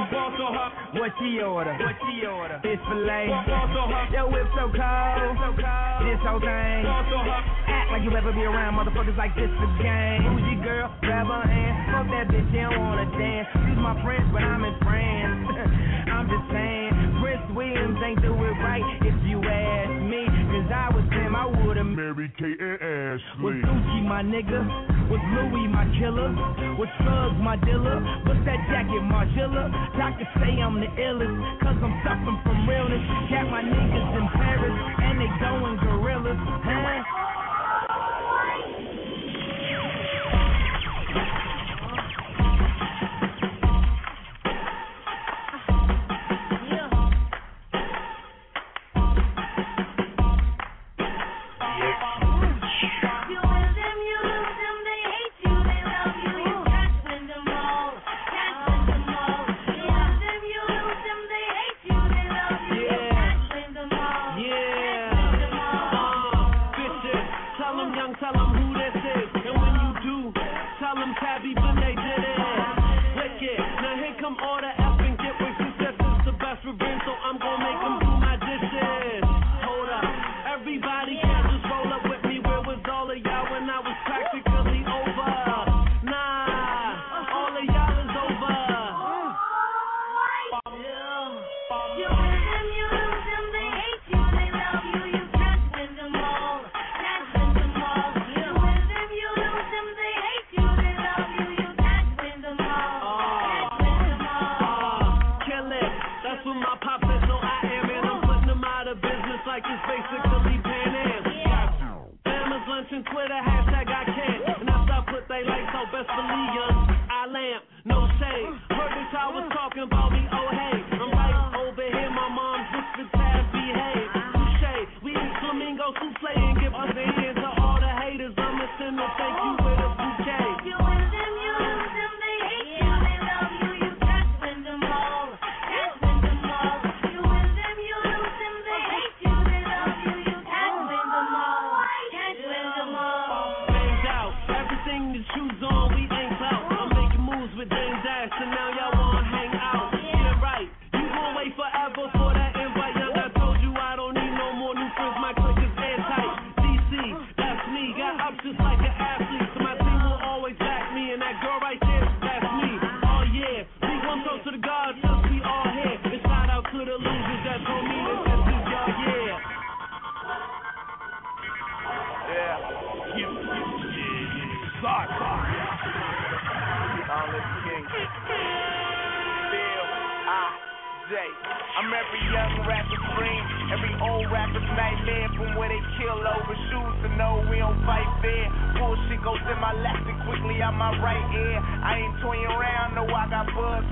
What she order? What she order? Fish fillet. Yo, whip so cold. This whole thing. Act like you ever be around motherfuckers like this again. Bougie girl, grab her hand. Fuck that bitch, she don't wanna dance. She's my friend, but I'm in France. I'm just saying, Prince Williams ain't do it right if you ask me. Cause I was him, I would've married Kate and Ashley. Was Gucci my nigga? Was Louis my killer? Was drugs my dealer? What's that jacket, Margilla? Doctors say I'm the illest, cause I'm suffering from realness. Got my niggas in Paris, and they going gorillas, huh?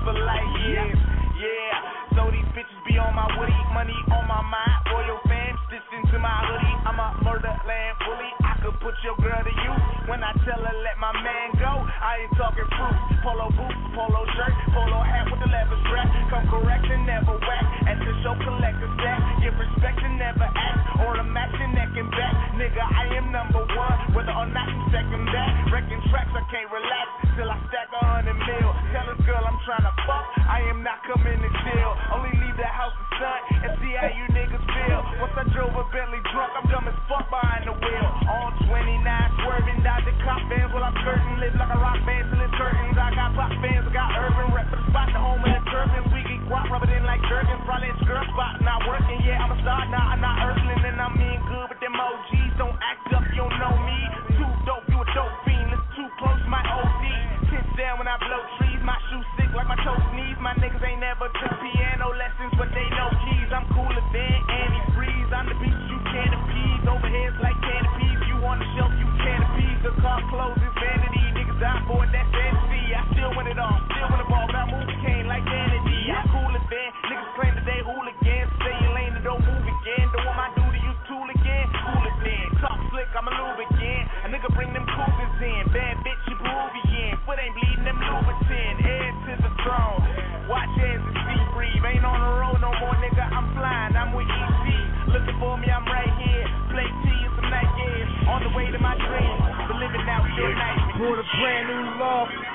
Yeah, so these bitches be on my woody, money on my mind. Royal fam,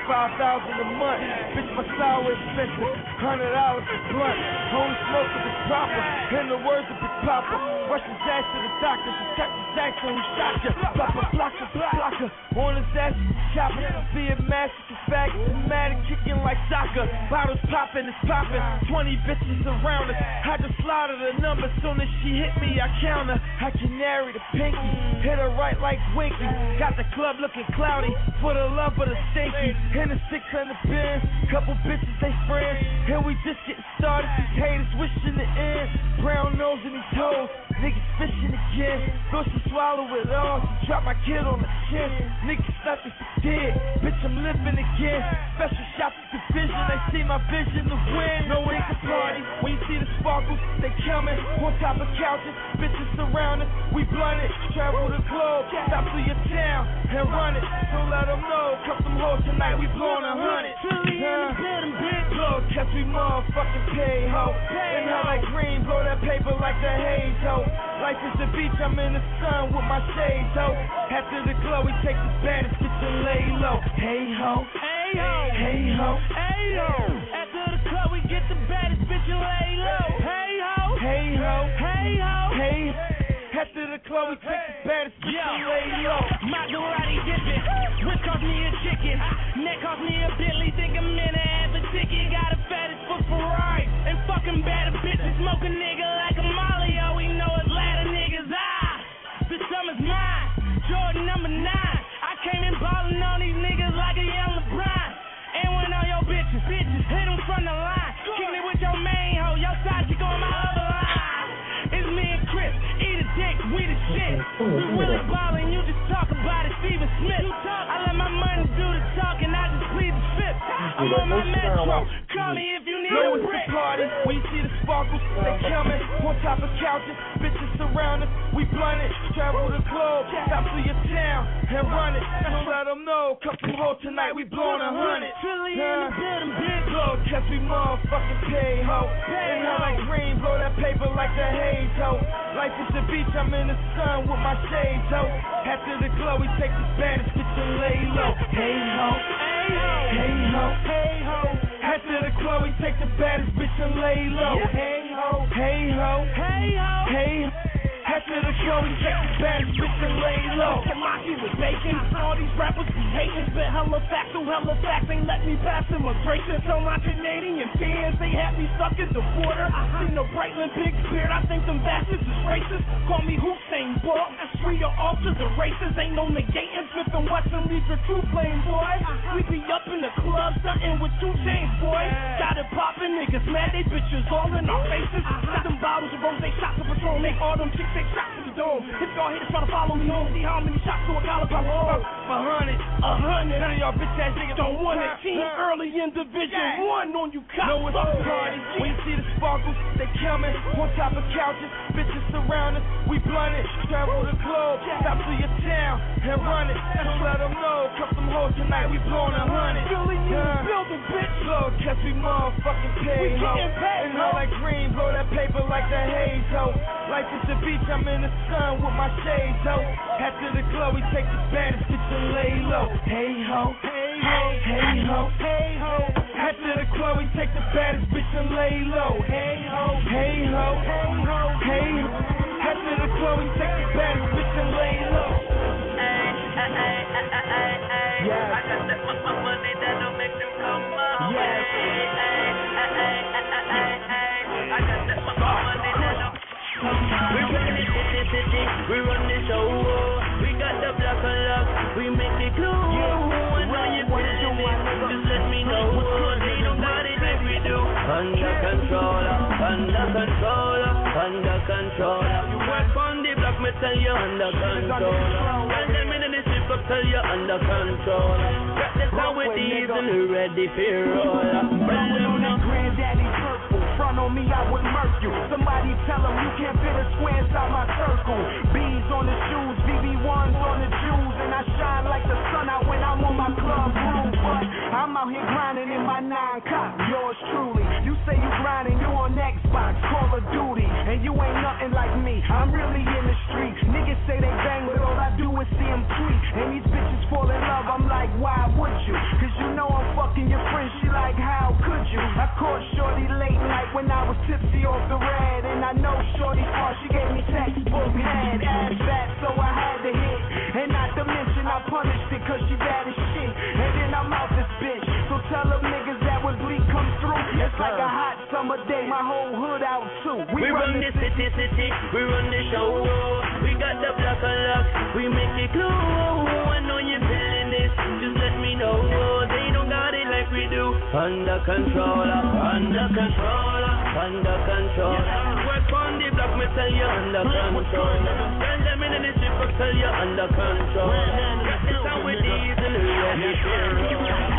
five thousand a month. Bitch, my sour expensive, hundred dollars a blunt. Only smoke if it's proper. In the words of Big Papa, rush his ass to the doctor. Detective Jackson, who shot ya? Blocker, blocker, blocker. On his ass, chopper. Be a master, faggot, dramatic, kicking like soccer. Bottles popping, it's popping. Twenty bitches around us. I just slaughtered the number. Soon as she hit me, I count her. I canary the pinky, hit her right like Winky. Got the club looking cloudy for the love of the stinky. In the six hundred bins, couple bitches they friends, and we just getting started. These haters wishing the end. Brown nose and these toes, niggas fishing again. Thought she swallow it all, she dropped my kid on the chin. Niggas thought they dead, bitch I'm living again. Special shots of division, they see my vision to win. No it can party, when you see the sparkles, they coming. On top of couches, bitches surround us, we blunt it. Travel the globe, stop to your town and run it. So let them know, come some hoes tonight, we blowing a hundred. Blow, catch we motherfucking pay, ho. Inhale like green, blow that paper like the haze, ho. Life is the beach, I'm in the sun with my shades, ho. After the glow, we take the baddest bitch and lay low. Hey ho, hey ho, hey ho, hey ho. After the club, we get the baddest bitch and lay low. Hey ho, hey ho, hey ho, hey. After the club, we take the baddest bitch and lay low. Maserati dipping, which cost me a chicken. Neck cost me a Bentley, think I'm in a half a ticket. Got a fetish for Ferrari and fucking better bitches. Smoke a nigga like a Molly, all we know is ladder niggas. Ah, the summer's mine, Jordan number nine. I came in ballin' on these niggas like a young LeBron. And went on your bitches, bitches, hit them from the line. Kick me with your main hoe, your side chick on my other line. It's me and Chris, eat a dick, we the shit. We really ballin', you just talk about it, Steven Smith. I let my money do the talking, I just plead the fifth. I'm on my metro, call me if you need a brick. Party, when you see the sparkles, they coming. On top of couches, bitches surround us, we blunt it. Travel the globe, stop to your town and run it. So let them know, come from home tonight, we blowing a hundred. Philly in the building, big blow, catch we motherfucking pay, ho. Inhale like green, blow that paper like the haze, ho. Life is the beach, I'm in the sun with my shades, ho. After the glow, we take the baddest bitch and lay low. Hey ho, hey ho, hey ho, hey ho. After the club, we take the baddest bitch and lay low. Hey ho, hey ho, hey ho, hey ho. After the show, we take the baddest bitch and lay low. Kamaki was making all these rappers be hating. Spit hella factual, hella facts, ain't let me pass immigration. So my Canadian fans, they had me stuck at the border. I seen the Brightland big beard, I think them bastards is racist. Call me Hussein Bolt, that's three of officers are racist. Ain't no negating, Smith and Wesson, leave your true flame, boy. We be up in the club, stunting with two chains, boy. Got it poppin', niggas mad, they bitches all in our faces. Got them bottles of rose, they shots of Patron, make all them chicks take shots to the dome. If y'all haters try to follow me home, see how many shots to a collar pop. A hundred, a hundred, none of y'all bitch ass niggas don't want it. Team early in Division One on you cops. Know it's a party, when you see the sparkles, they coming. On top of couches, bitches surround us, we blunt it. Travel the globe, stop to your town and run it. Just let them know, come some hoes tonight, we blowing a hundred. Philly in the building, bitch. Blow, catch we motherfucking pay, ho. And how like green, blow that paper like the haze, ho. Life is the beach, I'm in the sun with my shades, ho. After the glow, we take the baddest bitch and lay low. Hey ho, hey ho, hey ho, hey ho. After the club, we take the baddest bitch and lay low. Hey ho, hey ho, hey ho, hey ho. After the club, we take the baddest bitch and lay low. Hey, hey, hey, hey, hey, hey. Yes. I got that my money that'll make them come my way. Yes. Hey, hey, hey, hey, hey, hey. I got that my money that'll. We run the city, city, we run the show. We got the black and lock, we make the clue. And now you're feeling it, just let me know. They don't got it like we do. Under control, under control, under control. You work on the block, me tell you under control. Tell them in the ship up, tell you under control. Got the sound with these and ready for roll. Rolling on that granddaddy purple. Front on me, I would murk you. Somebody tell them you can't fit a square inside my circle. Bees on the shoes, V V ones on the Jews. And I shine like the sun out when I'm on my club room. But I'm out here grinding in my nine cop. Yours truly. You say you grinding, you on Xbox, Call of Duty. And you ain't nothing like me. I'm really in the street. Niggas say they bang, but all I do is see them tweet. And these bitches fall in love. I'm like, why would you? Cause you know I'm when I was tipsy off the red. And I know shorty thought she gave me textbook head. Ass fat, so I had to hit. And not to mention I punished it cause she bad as shit. And then I'm out this bitch. So tell them niggas that when bleak come through, yes, it's like a hot summer day, my whole hood out too. We, we run, run the city, city, we run the show. We got the block of luck, we make it glow. I know you're feeling this, just let me know. They don't got it like we do. Under control, under control, under control. Work on the block, me tell you under control. Send them in the ship, I tell you under control. Got this out with these and ready to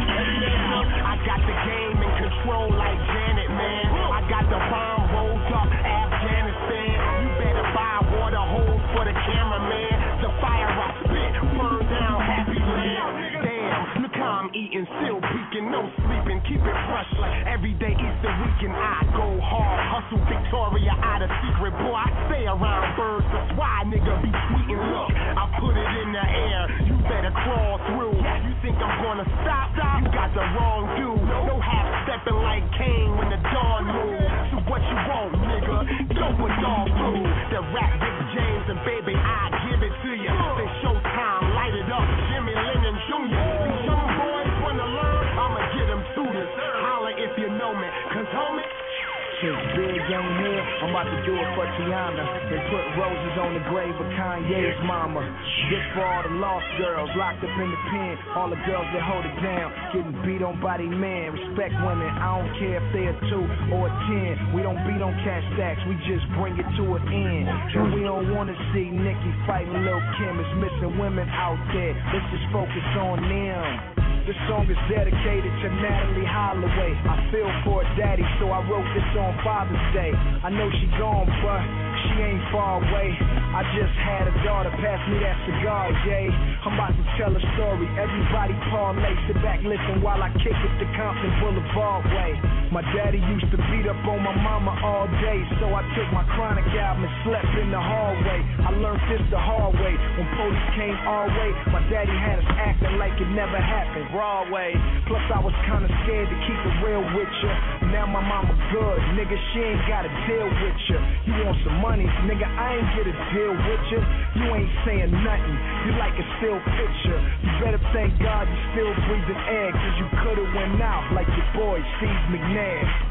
I got the game in control like Janet, man. I got the bomb rolled up, Afghanistan. You better buy water holes for the cameraman. The fire I spit, burn down happy land. Damn, look how I'm eating, still peeking, no sleeping. Keep it fresh like every day Easter weekend. I go hard, hustle Victoria out of secret. Boy, I stay around birds, that's why nigga be tweeting. Look, I put it in the air, you better crawl through. You think I'm gonna stop? You got the wrong dude. No half stepping like Kane when the dawn moves. So what you want, nigga? Dope or dog food. The rap Rick James and baby, I give it to you. Then Showtime, light it up. Jimmy Lennon Junior These young boys wanna learn, I'ma get them students. Holla if you know me, cause homie. Since big young here, I'm about to do it for Tiana. They put roses on the grave of Kanye's mama. This for all the lost girls locked up in the pen. All the girls that hold it down, getting beat on by they men. Respect women, I don't care if they're two or a ten. We don't beat on cash stacks, we just bring it to an end. And we don't wanna see Nicki fighting Lil' Kim. It's missing women out there, let's just focus on them. This song is dedicated to Natalie Holloway. I feel for her daddy, so I wrote this on Father's Day. I know she gone, but she ain't far away. I just had a daughter, pass me that cigar, yay. I'm about to tell a story, everybody parlay. Sit back, listen while I kick it the Compton Boulevard way. My daddy used to beat up on my mama all day, so I took my Chronic album and slept in the hallway. I learned this the hard way. When police came our way, my daddy had us acting like it never happened. Broadway. Plus I was kinda scared to keep it real with ya. Now my mama good, nigga, she ain't gotta deal with ya. You want some money, nigga, I ain't get a deal with ya. You ain't saying nothing, you like a still picture. You better thank God you still breathing air, cause you could've went out like your boy Steve McNair.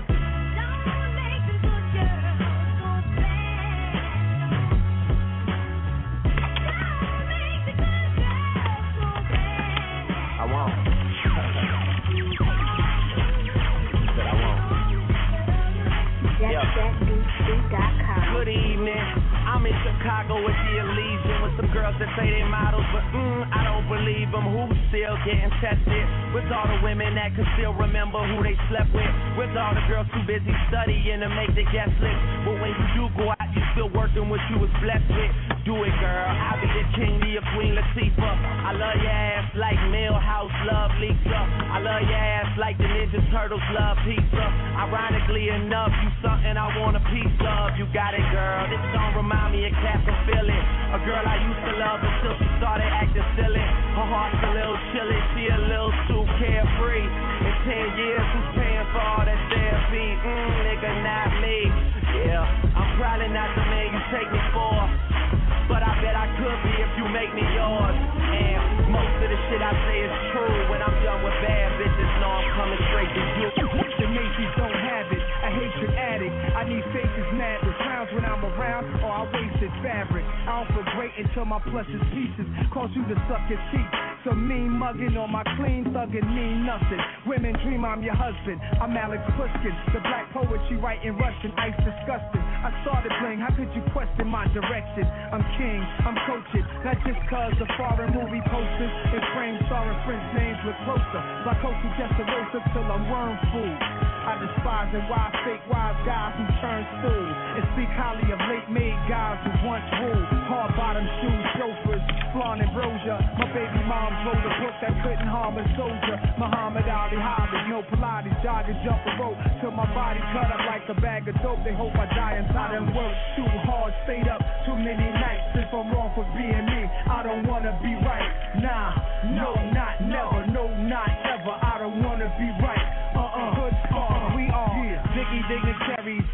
Good evening, I'm in Chicago with the Elysian with some girls that say they models, but mm, I don't believe them. Who's still getting tested? With all the women that can still remember who they slept with. With all the girls too busy studying to make the guest list. But when you do go out, you still working what you was blessed with. Do it, girl. I'll be the king to your Queen Latifah. I love your ass like Millhouse love Lisa. I love your ass like the Ninja Turtles love pizza. Ironically enough, you something I want a piece of. You got it, girl. This song remind me of Catherine Philly, a girl I used to love until she started acting silly. Her heart's a little chilly, she a little too carefree. In ten years, who's paying for all that therapy? Mmm, nigga, not me. Yeah, I'm probably not the man you take me for, but I bet I could be if you make me yours. And most of the shit I say is true. When I'm done with bad bitches, know I'm coming straight to you. The Macy's don't have it, a hatred addict. I need faces mad with crowns when I'm around, or I wasted fabric. I don't feel great until my plushes pieces cause you to suck your teeth. Some mean mugging on my clean thugging mean nothing. Women dream I'm your husband, I'm Alex Pushkin. The black poetry writing Russian, ice disgusting. I started bling, how could you question my direction? I'm king, I'm coaching, not just cause the foreign movie posters and frames starring French names look closer. My coaching just a roaster till I'm worm food. I despise and why fake wise guys who turn fool and speak highly of late made guys who once ruled. Hard bottom shoes, chauffeurs, flawn and brosier. My baby moms wrote a book that couldn't harm a soldier. Muhammad Ali Hobbit, no Pilates, jogging, jump a rope till my body cut up like a bag of dope. They hope I die inside and work too hard, stayed up too many nights. If I'm wrong for being me, I don't wanna be right. Nah, no, not never, no, not ever. I don't wanna be right. Uh-uh, good scar, we are yeah. Diggy dignitaries,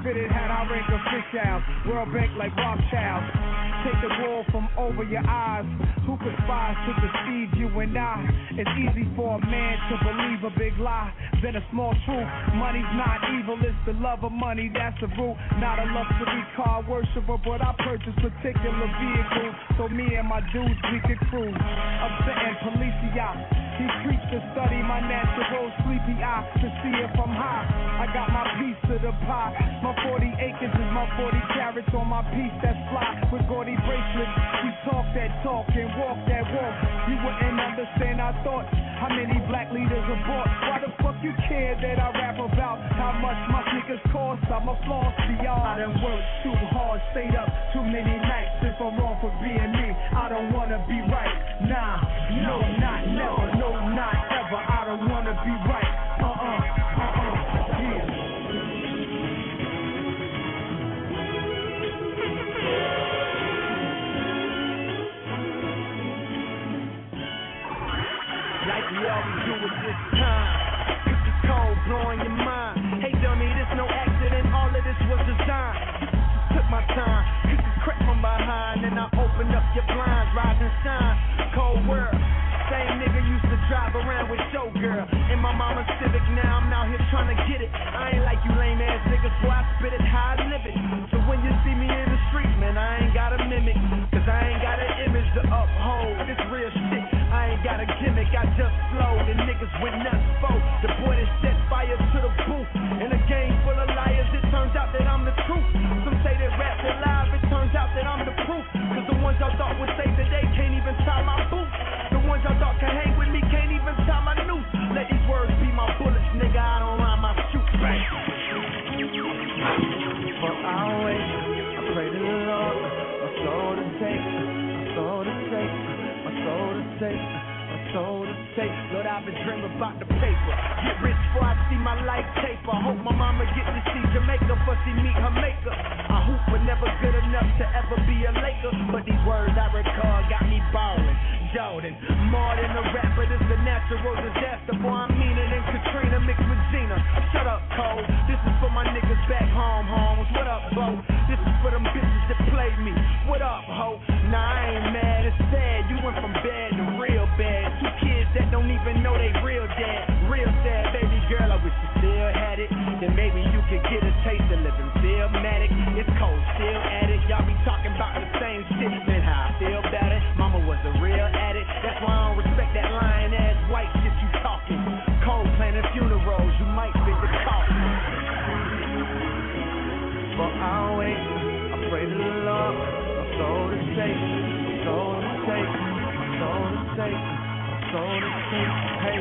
fitted hat, I rank a fish out. World Bank like Rothschild. Take the wool from over your eyes. Who conspires to deceive you and I? It's easy for a man to believe a big lie than a small truth. Money's not evil, it's the love of money, that's the root. Not a luxury car worshiper, but I purchase particular vehicles so me and my dudes we can cruise. Upsetting police yacht. These streets to study my natural sleepy eye to see if I'm high. I got my piece of the pie. My forty acres is my forty carats on my piece that's fly with gaudy bracelets. We talk that talk and walk that walk. You wouldn't understand our thoughts. How many black leaders are bought? Why the fuck you care that I rap about how much my sneakers cost? I'm a floss beyond. I done worked too hard, stayed up too many nights. If I'm wrong for being me, I don't wanna be right. Nah, no, not never, no, not ever. I don't wanna be right. Uh-uh, uh-uh, yeah. Like we always do at this time. Cause it's cold, blowing your mind. Hey dummy, this no accident, all of this was designed. Took my time, kick the crap from behind, and I opened up your blinds, rise and shine. Cold world, same nigga used to drive around with showgirl. In my mama's Civic, now I'm out here trying to get it. I ain't like you lame ass niggas, boy, I spit it how I live it. So when you see me in the street, man, I ain't gotta mimic, cause I ain't got an image to uphold. This real shit, I ain't got a gimmick, I just flow. The niggas went nuts for the boy that set fire to the booth. In a game full of liars, it turns out that I'm the truth. Some say that rap is live, it turns out that I'm the proof. Cause the ones y'all thought would save the day can't even tie my boots. The ones y'all thought can hang with me can't even tie my noose. Let these words be my bullets, nigga, I don't rhyme, I shoot. Right. For always, I pray to the Lord, my soul to take, my soul to take, my soul to take, my soul to take. Lord, I've been dreaming about the paper. Get rich before I see my life taper. Hope my mama get to see Jamaica before she meet her maker. I hoop but never good enough to ever be a Laker. But these words I recall got me ballin'. Jordan, more than a rapper, this a natural disaster. Boy, I'm meaner than Katrina mixed with Gina. Shut up, Cole. This is for my niggas back home, homes. What up, Bo? This is for them bitches that played me. What up, ho? Nah, I ain't mad, it's sad. You went from bad to real bad. Two kids that don't even know they real dad. Real sad, baby girl, I wish you still had it. Then maybe you could get a taste of living Philmatic. It's cold, still at it. Y'all be talking about the same shit. Man, how I feel about it. Mama was a real addict. That's why I don't respect that lying ass white shit you talking. Cold planning funerals, you might fit the coffin. But always, I pray to the Lord, my soul to take, my soul to take, my soul to take, my soul to take. Hey,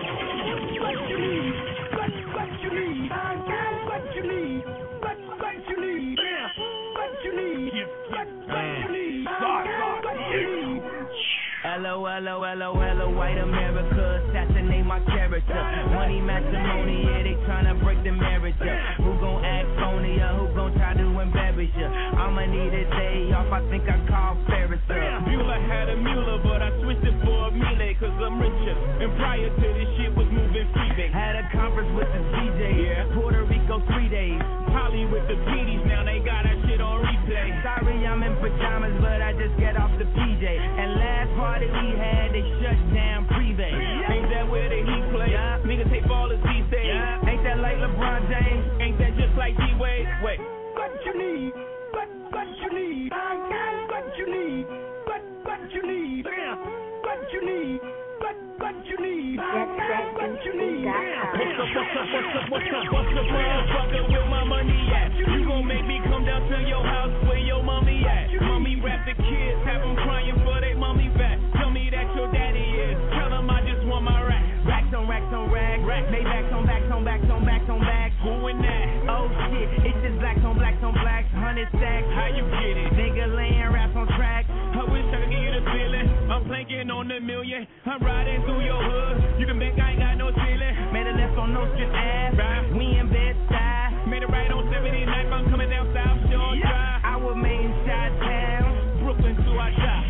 what you need, what, what you need, what you need, what, what you need, yeah, what you need, what, what you need, what you need. L O L O L O L O, white America, assassinate my character. Money matrimony, yeah, they tryna break the marriage up. Who gon' act phony, or who gon' try to embarrass ya? I'ma need a day off, I think I call Ferris up. Mueller had a Mueller, but I switched it for a Miele, cause I'm richer. And prior to this shit was moving freebase. Had a conference with the D J, yeah. Puerto Rico three days. Holly with the P Ds, now they got that shit on replay. Sorry I'm in pajamas, but I just get off the P J. And last party we had, they shut down Privé. Yeah. Ain't that where the Heat play? Yeah. Niggas take ballers these days. Yeah. Ain't that like LeBron James? Ain't that just like D-Wade? Wait. What you need? What, what you need? What you need? What, what you need? What you need? What, what you need? What you need? What's up, what's up, what's up, what's up, what's up, motherfucker, where my money at? You gon' make me come down to your house where your mommy at? Mommy rap the kids, have them crying for they mommy back. Tell me that your daddy is, tell them I just want my rack. Racks on racks on racks, racks. Maybachs on backs on backs on backs on backs. Who in that? Oh shit, it's just blacks on blacks on blacks, hundred stacks. How you get it? Nigga laying raps on tracks. I wish I could give you the feeling. I'm planking on the million. I'm riding through your hood. You can bet I ain't got no ceiling. Made a left on No Strip Ave. Right. We in Bed-Stuy. Made a right on seventy-ninth. I'm coming down South Shore yeah. Drive. I was made in Chi-Town, Brooklyn to I shop.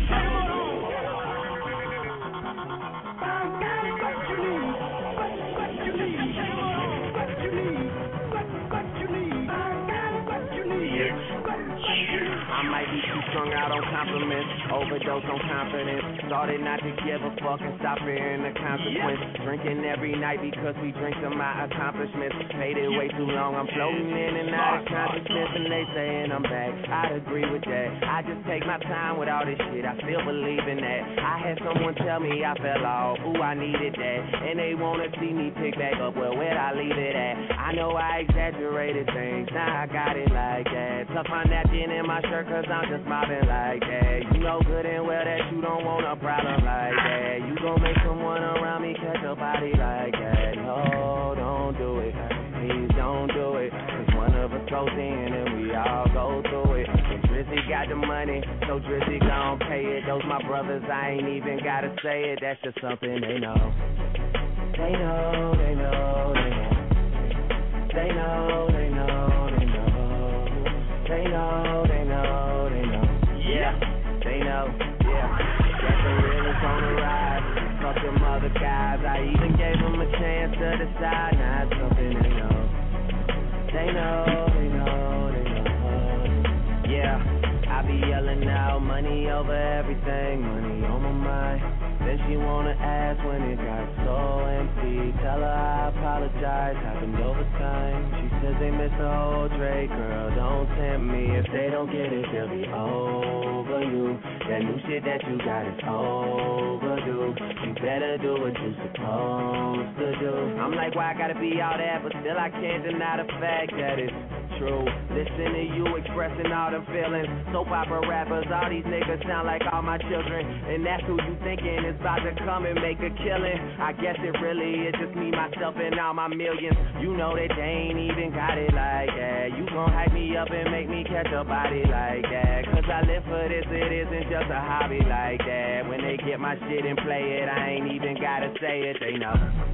What you need? What you need? What, what you need? might be too strung out on compliments, overdose on confidence. Started not to give a fuck and stop fearing the consequence. Drinking every night because we drink to my accomplishments. Faded way too long, I'm floating in and out of consciousness, and they saying I'm back. I'd agree with that. I just take my time with all this shit, I still believe in that. I had someone tell me I fell off, ooh, I needed that. And they wanna see me pick back up, well, where'd I leave it at? I know I exaggerated things, now I got it like that. Tuck my napkin in my shirt cause I'm just mobbing like that. You know good and well that you don't want a problem like that. You gon' make someone around me catch a body like that. No, don't do it, please don't do it. Cause one of us goes in and we all go through it. And Drizzy got the money, so Drizzy gon' pay it. Those my brothers, I ain't even gotta say it. That's just something they know. They know, they know, they know. They know, they know, they know. They know, they know, they know. Yeah, they know, yeah. That the realest on the rise. Fuck them other guys. I even gave them a chance to decide. Now it's something they know. They know, they know, they know. Yeah, I be yelling out money over everything. Money on my mind. Then she wanna ask when it got so empty. Tell her I apologize, happened over time. She says they miss the whole Drake, girl, don't tempt me. If they don't get it, they'll be over you. That new shit that you got is overdue. You better do what you supposed to do. I'm like, why I gotta be all that, but still I can't deny the fact that it's true. Listen to you expressing all them feelings. Soap opera rappers, all these niggas sound like all my children. And that's who you thinking is about to come and make a killing. I guess it really is just me, myself, and all my millions. You know that they ain't even got it like that. You gon' hype me up and make me catch a body like that. Cause I live for this, it isn't just a hobby like that. When they get my shit and play it, I ain't even gotta say it. They know.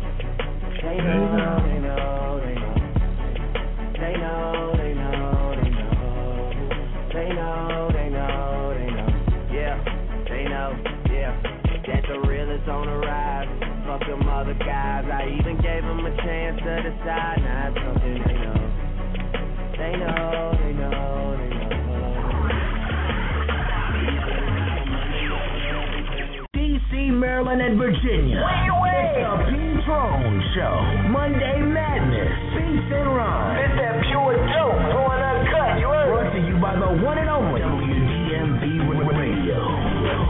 They know, they know, they know. They know, they know, they know. They know, they know, they know. Yeah, they know, yeah. That the real is on the rise. Fuck them other guys. I even gave them a chance to decide. Now it's something they know. They know, they know, they know. D C, Maryland, and Virginia. It's the P-Trone Show. Monday Madness. Beats and Rhymes. It's that pure dope going uncut. You heard? Brought to you by the one and only W D M V Radio.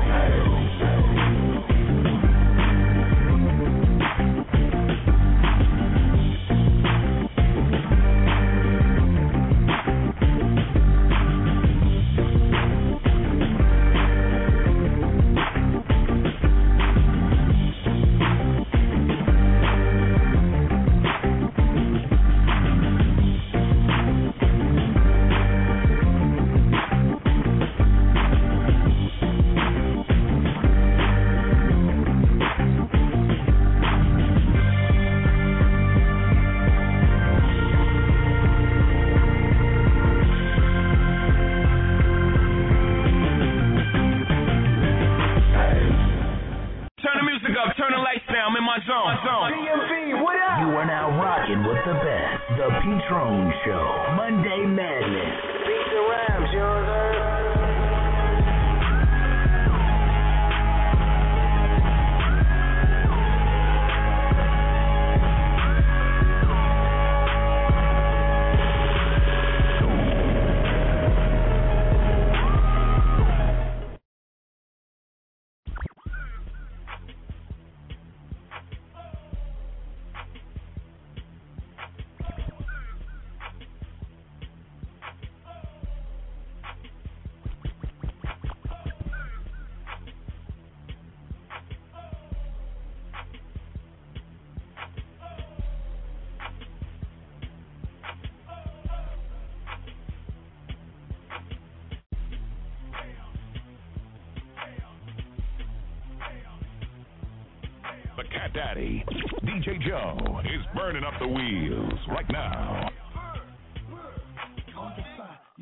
The Cat Daddy, D J Joe, is burning up the wheels right now. On the side, you say you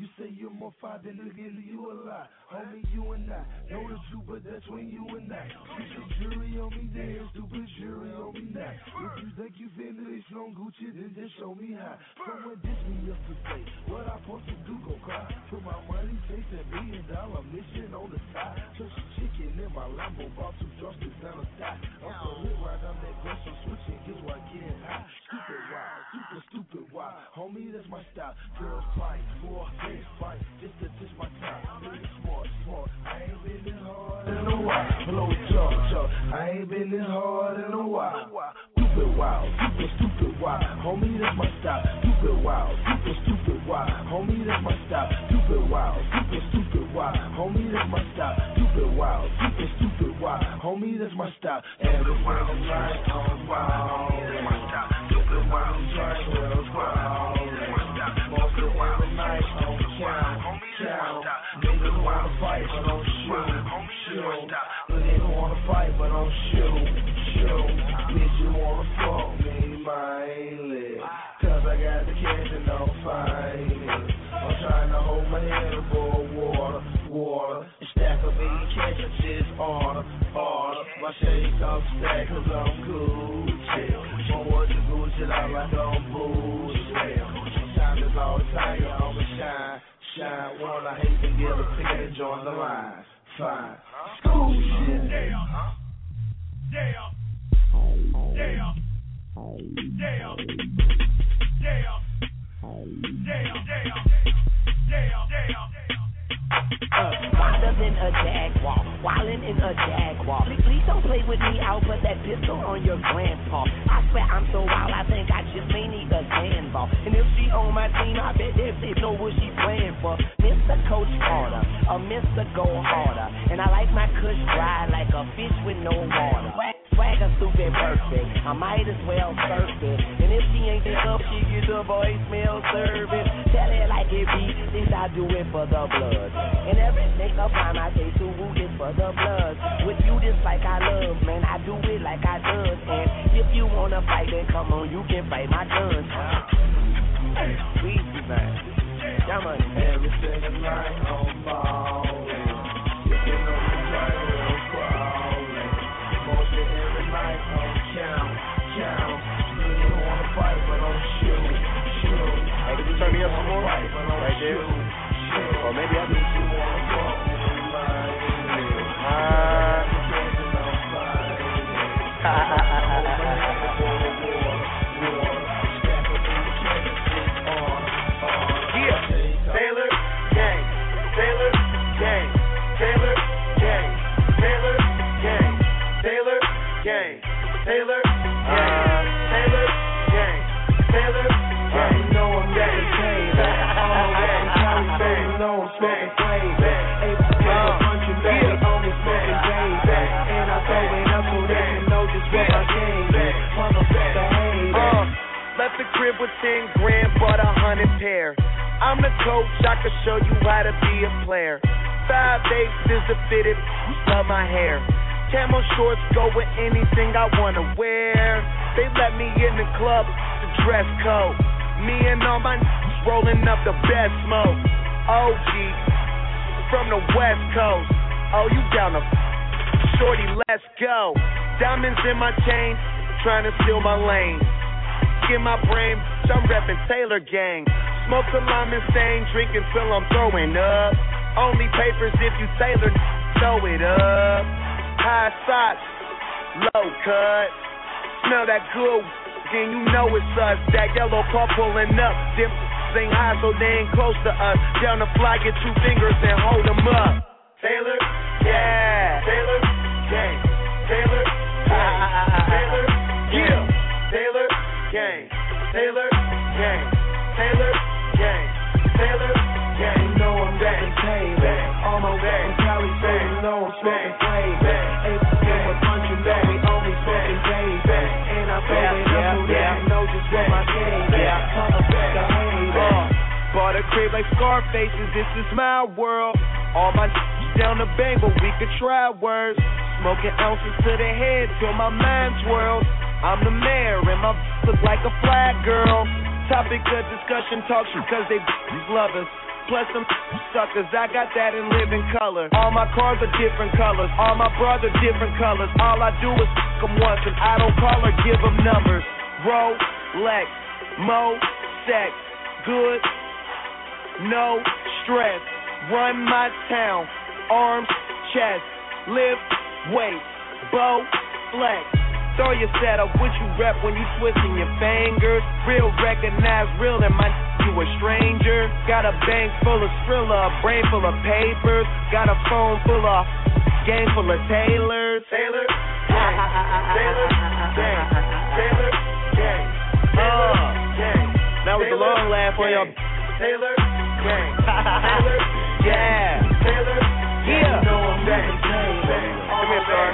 you're more fire than to give you a lie. Homie, you and I know the truth, but that's when you and I. Stupid jury on me there, stupid jury on me now. If you think you finished on Gucci, then just show me how. Someone diss me up to say, what I supposed to do, go cry. Put my money, face a million dollar mission on the side. Took some chicken in my Lambo, bought two drumsticks down the thigh. I'm so lit right on that grass, so switching gets what getting high. Stupid wild, super stupid wild. Homie, that's my style. Girls fight, four, six, fight, just to touch my top. Really smart, smart. I ain't been in hard in a while. Blow chop, chop. I ain't been in hard in a while. Stupid wild, super stupid wild. Homie, that's my style. Stupid wild, super stupid wild. Homie, that's my style. Stupid wild, super stupid wild. Homie, that's my style. Stupid wild, super stupid wild. Homie, that's my style. Every Friday night on wild. That's my style. Stupid wild, trying to wild. Most of every night on count, count. Niggas wanna fight but don't shoot, shoot. Niggas wanna fight but don't shoot, shoot. Bitch, you wanna fuck me, my lit. Cause I got the cash and I'm fighting. I'm trying to hold my head above water, water. And stack up any cash and just order, order. My shades up stack cause I'm Gucci. My words are Gucci out like I'm bullshit. Shine is all the time, I'ma shine, shine. One, I hate to get a ticket and join the line. Fine. School shit. Yeah. Yeah. Yeah. Yeah. Yeah. Yeah. Yeah. Yeah. Uh, Wanders in a Jaguar, wildin' in a Jaguar. Please, please don't play with me, I'll put that pistol on your grandpa. I swear I'm so wild, I think I just may need a handball. And if she on my team, I bet that they know what she's playing for. Mister Coach Carter, or Mister Go Harder. And I like my kush dry like a fish with no water. Swagger stupid perfect, I might as well surf it. And if she ain't pick up, she get the voicemail service. Tell it like it be, this I do it for the blood. And everything up time I say to woo this for the blood. With you this like I love, man, I do it like I does. And if you wanna fight, then come on, you can fight my guns. Easy man, come on. Every single night on ballin'. You know the driver is crawling. Most of every night on count, count. You wanna fight but don't shoot, shoot. Hey, can you turn me up some more? Right there. Or maybe I do. Yeah, Taylor Gang, Taylor Gang, Taylor Gang, Taylor Gang, Taylor Gang, Taylor Gang, Taylor Gang, Taylor Gang. You know I'm getting paid. All that Cali, so you know I'm smoking flavor. Able to get a bunch of baby, only smoking baby. And I throw it up so they can know just what my game is. Motherfucker, hate it. Left the crib with ten grand, bought a hundred pair. I'm the coach, I can show you how to be a player. Five eighths is the fitted, love my hair. Camo shorts go with anything I wanna wear. They let me in the club, the dress code. Me and all my n****s rolling up the best smoke. O G, from the West Coast. Oh, you down the f- shorty, let's go. Diamonds in my chain, trying to steal my lane. Get my brain, I'm reppin' Taylor Gang. Smoke a lime and stain, drinking till I'm throwing up. Only papers if you Taylor, throw it up. High socks, low cut. Smell that good, then you know it's us. That yellow car pulling up. Them ain't high, so they ain't close to us. Down the fly, get two fingers and hold them up. Taylor, yeah. Taylor, gang. Taylor, gang. Taylor, yeah. Taylor, gang. Taylor, gang. Taylor, gang. Taylor, gang. You know I'm getting paid. All my way in Cali, so you know I'm smoking flavor. Able to get a bunch of baby, only smoking baby. And I throw it up so they can know just what my game is. Motherfucker, hate it. Bought a crib like Scarface's, this is my world. All my down the bank, but we could try words. Smoking ounces to the head till my mind twirls. I'm the mayor and my look like a flag girl. Topic of discussion talks because they love us. plus some suckers. I got that in living color. All my cars are different colors. All my bras are different colors. All I do is fuck them once, and I don't call or give them numbers. Rolex, Mo, sex, good, no stress. Run my town, arms, chest, lift, weight, bow, flex. Throw your setup, what you rep when you twisting your fingers. Real recognize real, and my you a stranger. Got a bank full of Skrilla, a brain full of papers. Got a phone full of, game full of tailors. Taylor, gang, Taylor, gang, Taylor, gang, Taylor, gang. That was a long laugh for y'all. Taylor, gang, Taylor, yeah, Taylor, yeah. Come here, sir.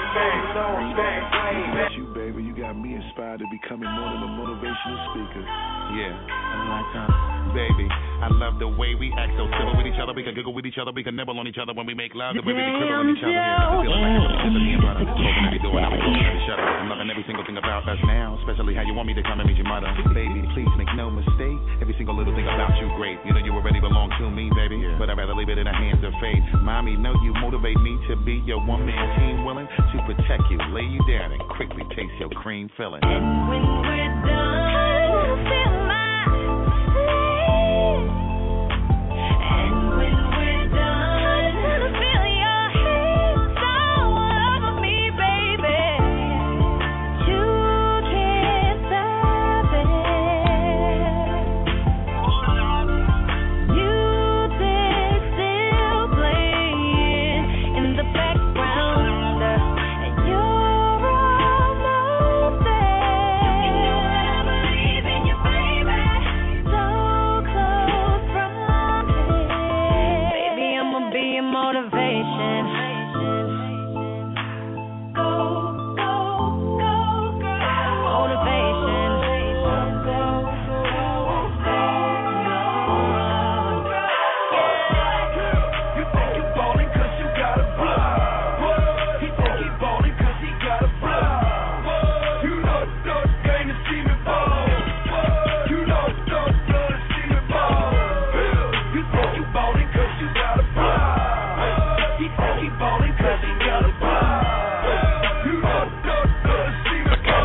You, baby, you got me inspired to becoming more than a motivational speaker. Yeah, like uh, baby, I love the way we act so civil with each other. We can giggle with each other, we can nibble on each other when we make love. The way we be crippling each other. Yeah, feeling like a symphony and brother. Open every door, now we close every shutter. I'm loving every single thing about us now, especially how you want me to come and meet your mother. Baby, please make no mistake. Every single little thing about you great. You know you already belong to me, baby. Yeah. But I'd rather leave it in the hands of fate. Mommy, know you motivate me to be your one man team, willing to protect you, lay you down, and quickly taste your cream filling. And when we're done, feel my sleep. And when we're done, feel your hands all over me, baby. You can't stop it. Music still playing in the background, and you're almost there. You know that I believe in you, baby. So close from here. Baby, I'ma be your motivation. Go, go, go, go. Motivation. Go, go, go, go. You think you ballin' cause you got a block. He think he ballin' cause he got a block. You know the game to see me ball. You know the to see me ball. You think you ballin' cause you got a block. He think he ballin' cause he got a block. You know the to see me ball.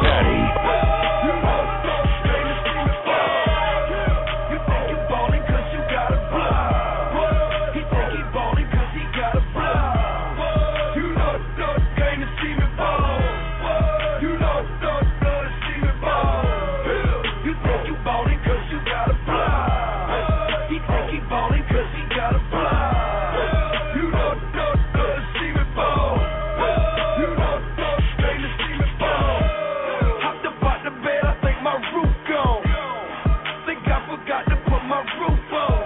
You know the game to see me ball. You think you ballin' cause you got a block. He think he ballin' cause he got a block. You know the game to see me ball. You know the to see me ball. You think you ballin' cause you got a block. He think he ballin' cause he got a block. You know the to see me ball. You know the game to see me ball. Hopped up out the bed, I think my roof gone. Think I forgot to put my roof on.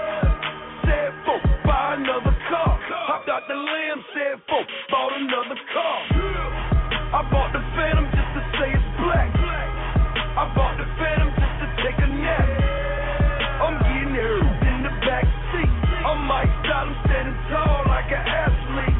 Said folk, buy another car. Hopped out the lamb, said folk, bought another car. I bought the Phantom just to say it's black. I bought the Phantom just to take a nap. I'm getting hurt in the back seat. I'm Mike Style, I'm standing tall like an athlete.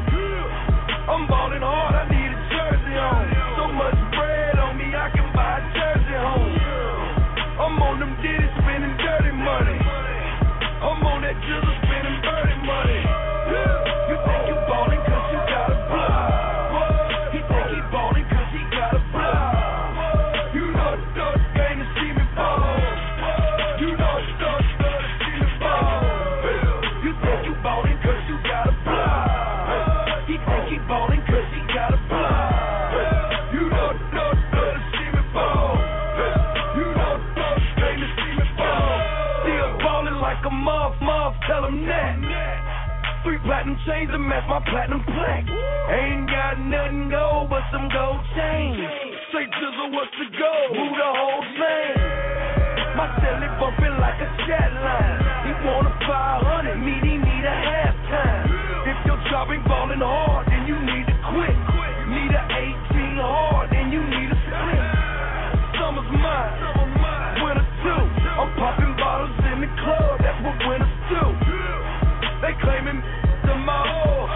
I'm ballin' hard, I need a jersey on. So much bread on me, I can buy a jersey home. I'm on them ditties spending dirty money. I'm on that jizzle spending birdie money. You think you ballin' cause you got a block. He think he ballin' cause he got a block. You know the game to see me ball. You know the to see me ball. You think you ballin' cause you got a block. He think he ballin' cause he got a block. You know the to see me ball. You know the game to see me ball. Still ballin' like a muff, muff, tell him that. Three platinum chains to match my platinum plaque. Ain't got nothing gold but some gold chains. Say Jizzle, what's the goal? Move the whole thing. My celly bumping like a chat line. He want a five hundred, meet he need a halftime. If your job ain't ballin' hard, then you need to quit. Need a eighteen hard, then you need a split. Summer's mine, winter too. I'm popping bottles in the club, that's what winners do. They claiming to my old.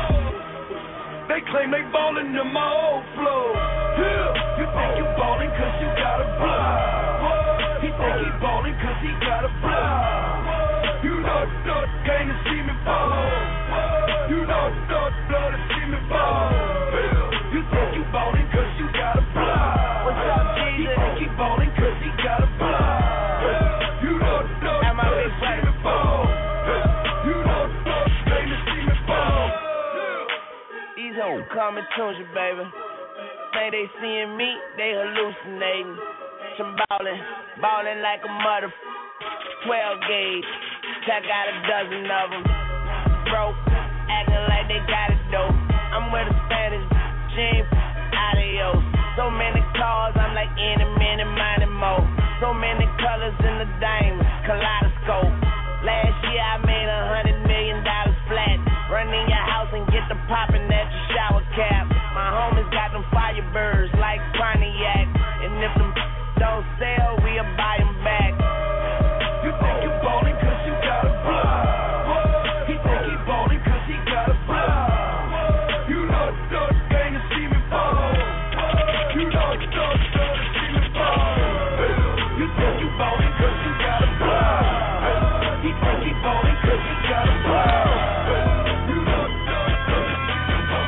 They claim they ballin' to my old flow. Yeah. You think you ballin' cause you got a block. He think he ballin' cause he got a block. You know, came to see me fall. You know the thug blood to see me fall. You think you ballin' cause you got a blood. What's up, Jesus? He think he ballin' cause he got a blood. You know the thug blood to see me fall. You know the thug came to see me fall. These hoes coming to you, baby. Think they seeing me, they hallucinating. I'm ballin', ballin' like a mother. twelve gauge, I got a dozen of them. Broke, acting like they got it though. I'm with a Spanish, Jean, adios. So many cars, I'm like any minute, mine and more. So many colors in the diamond, kaleidoscope. Last year I made a hundred million dollars flat. Run in your house and get the poppin' at your shower cap. My homies got them firebirds like Pontiac. And if them don't sell, we'll buy them back. You think you ballin' cause you got a blood. He think he ballin' cause he got a blood. You know the thug gang to see me fall. You know the thug gang to see me fall. You think you ballin' cause you got a blood. He think he ballin' cause he got a blood. You know the thug gang to see me fall.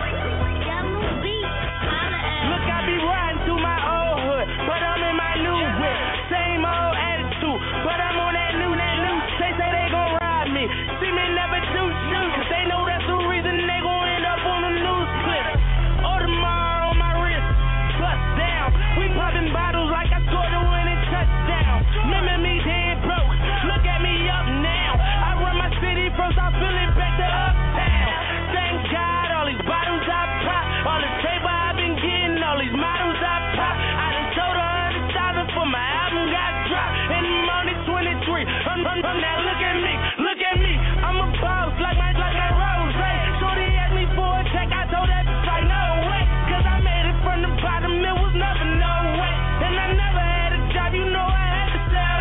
Look, I be riding through my old hood, but I'm in my new whip. Same old attitude, but I'm on that new, that new. They say they gon' ride me. See me never do shoot. They know that's the reason they gon' end up on the news clip. Audemars on my wrist, bust down. We popping bottles like I scored a winning touchdown. Remember me dead broke. Look at me up now. I run my city from South Philly back to uptown. Thank God all these bottles I pop, all this paper I've been getting, all these models I pop. I done sold a hundred thousand for my album got dropped, and I'm only twenty-three. I'm, I'm, I'm now look at me, look at me. I'm a boss like my like my Rose. Shorty asked me for a check, I told that bitch like no way, cause I made it from the bottom, it was never no way. And I never had a job, you know I had to sell,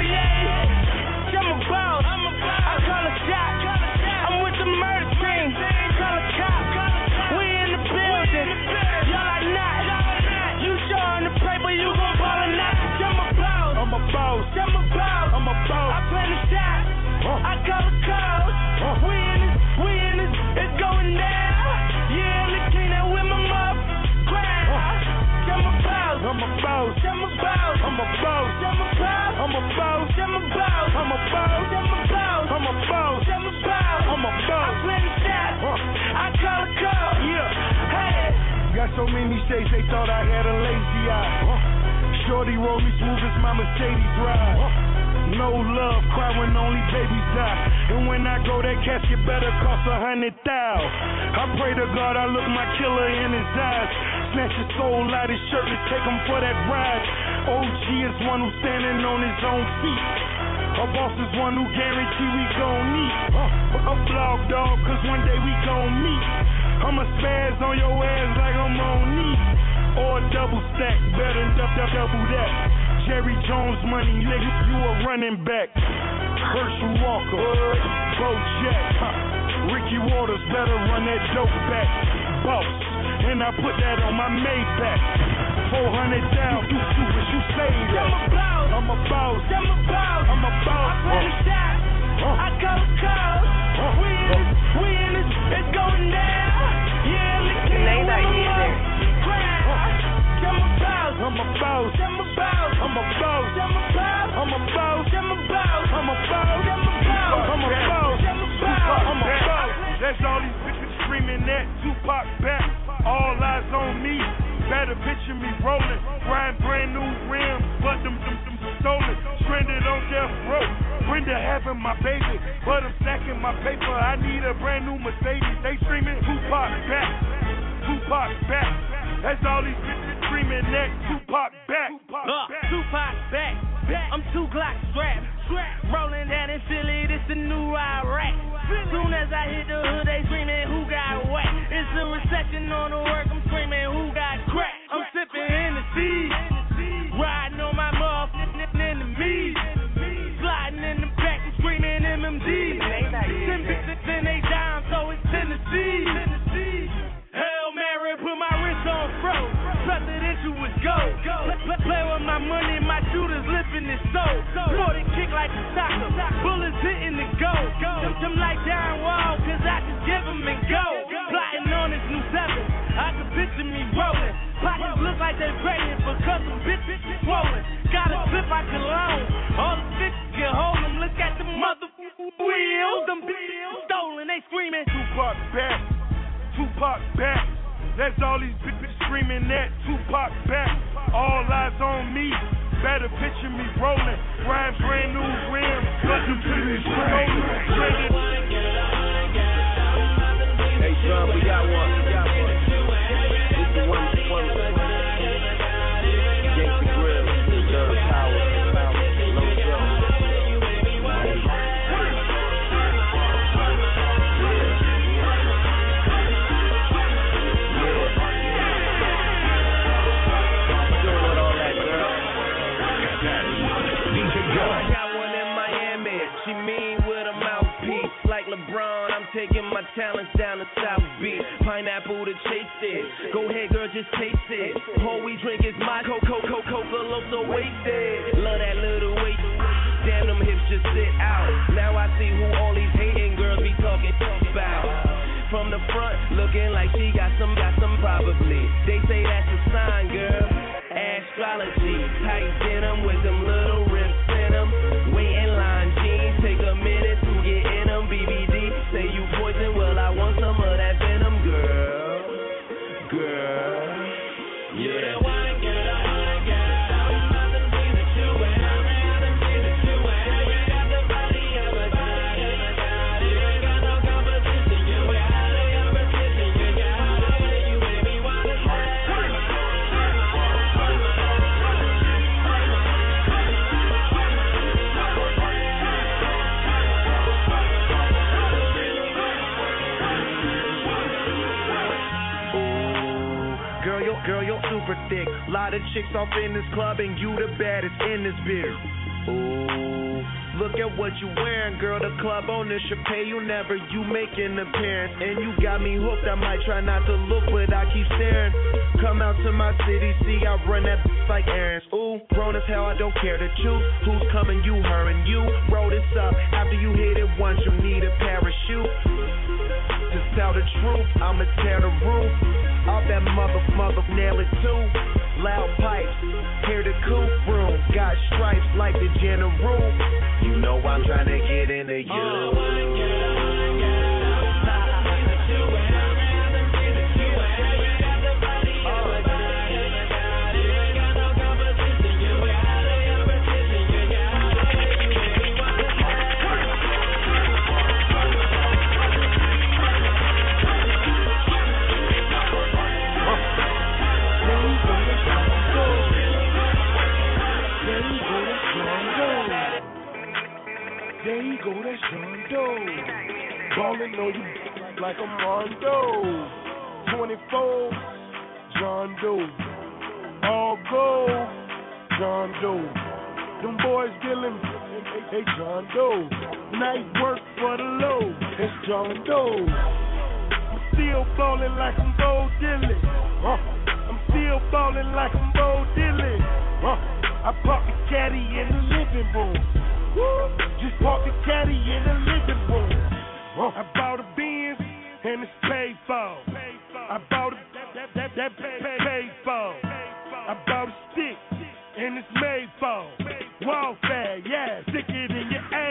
yeah. I'm a boss, I'm a boss. I call a shot. I'm with the murder team. Call a cop. We in the building. Y'all like not. You showing the paper, you gon' ball or not. I'm a boss. I'm a boss. I'm a boss. I'm a boss. I play the shot. I call the call. We in this. We in this. It's going down. Yeah, look clean out with my mouth. Crown. I'm a boss. I'm a boss. I'm a boss. I'm a boss. I'm a boss. I'm a boss. I'm a boss. I'm a boss. I'm a boss. I'm a boss. I'm a boss. I'm a boss. I play the shot. I call a call. Yeah. Hey. Got so many shades they thought I had a lazy eye. Shorty roll me smooth as my Mercedes ride. No love, cry when only babies die. And when I go, that casket better cost a hundred thousand. I pray to God I look my killer in his eyes. Snatch his soul out his shirt and take him for that ride. O G is one who's standing on his own feet. A boss is one who guarantee we gon' meet. A blog dog, cause one day we gon' meet. I'ma spaz on your ass like I'm on knee. Or a double stack, better than double, double that. Jerry Jones money, nigga, you a running back. Herschel Walker, Bo Jack, Ricky Waters, better run that dope back. Boss, and I put that on my Maybach. Four hundred thousand, you do what you say that. I'm a boss, I'm a boss, I'm a boss. I play the shot, I call the call. We in this, we in this, it's going down. Yeah, look at me, I'm a boss, I'm a boss, I'm a boss, I'm a boss, I'm a boss, I'm a boss, I'm a boss, I'm a boss, I'm a boss, I'm a boss, I'm a boss, I'm a boss. That's all these bitches screaming that Tupac back. All eyes on me. Better picture me rolling, riding brand new rims, but them them them stolen, stranded on death row. Brenda having my baby, but I'm stacking my paper. I need a brand new Mercedes. They screaming Tupac back, Tupac back. That's all these bitches screaming that Tupac back. Tupac uh, back. Tupac back. back. I'm two Glock strapped. Strap. Rolling down in Philly, this the new Iraq. Soon as I hit the hood, they screaming who got whack. It's a recession on the work, I'm screaming who got crack. I'm sipping Hennessy, riding on my motherfucking enemies. Sliding in the back and screaming M M D. Ten bitches in they down, so it's Tennessee. Hail Mary, put my wrist on froze. Presidential was gold. Play, play with my money, my shooters lifting this soul. More than kick like a soccer. Bullets hitting the goal. Them, them like John Wall, cause I just give him and go. Plotting on his new seven, I can picture me rolling. Pockets look like they praying because some bitches swollen. Got a clip I can loan, all the bitches can hold them. Look at the mother wheels, them bills stolen, they screaming. Tupac back, Tupac back. That's all these bitches screaming at Tupac back. All eyes on me. Better picture me rolling. Rhyme brand new rims. Welcome to this train. Hey, John, we got one. We got one. This is one. One. Gangsta Grill. Reserve power. Power. Low show. LeBron, I'm taking my talents down to South Beach. Pineapple to chase it. Go ahead, girl, just taste it. All we drink is my Coca, Coca, Coca, so wasted. Love that little waist. Damn, them hips just sit out. Now I see who all these hating girls be talking about. From the front, looking like she got some, got some probably. They say that's a sign, girl. Astrology, tight denim with them little rips in them. Wait in line, jeans, take a minute to get in them. B B D, say you poison, well I want some of that venom, girl. Girl, yeah. Girl, you're super thick. Lot of chicks off in this club, and you the baddest in this beer. Ooh, look at what you wearing, girl. The club owner should pay you never. You make an appearance, and you got me hooked. I might try not to look, but I keep staring. Come out to my city, see I run that like errands. Ooh, grown as hell, I don't care to choose who's coming. You, her, and you. Roll this up. After you hit it once, you need a parachute. Just tell the truth, I'ma tear the roof off that mother, mother, nail it too. Loud pipes, hear the coupe room. Got stripes like the general. You know I'm trying to get into you. Oh my God, there you go, that's John Doe. Ballin' on you like a Mondo. twenty-four, John Doe. All gold, John Doe. Them boys dealing, hey, John Doe. Night work for the low, it's John Doe. I'm still ballin' like I'm Bo Diddley. Uh, I'm still ballin' like I'm Bo Diddley. Uh, I park the caddy in the living room. Woo. Just park the caddy in the living room. Uh, I bought a Benz and it's paid for. I bought a that that that pay, pay, paid for. I bought a stick and it's made for. Warfare, yeah, stick it in your A.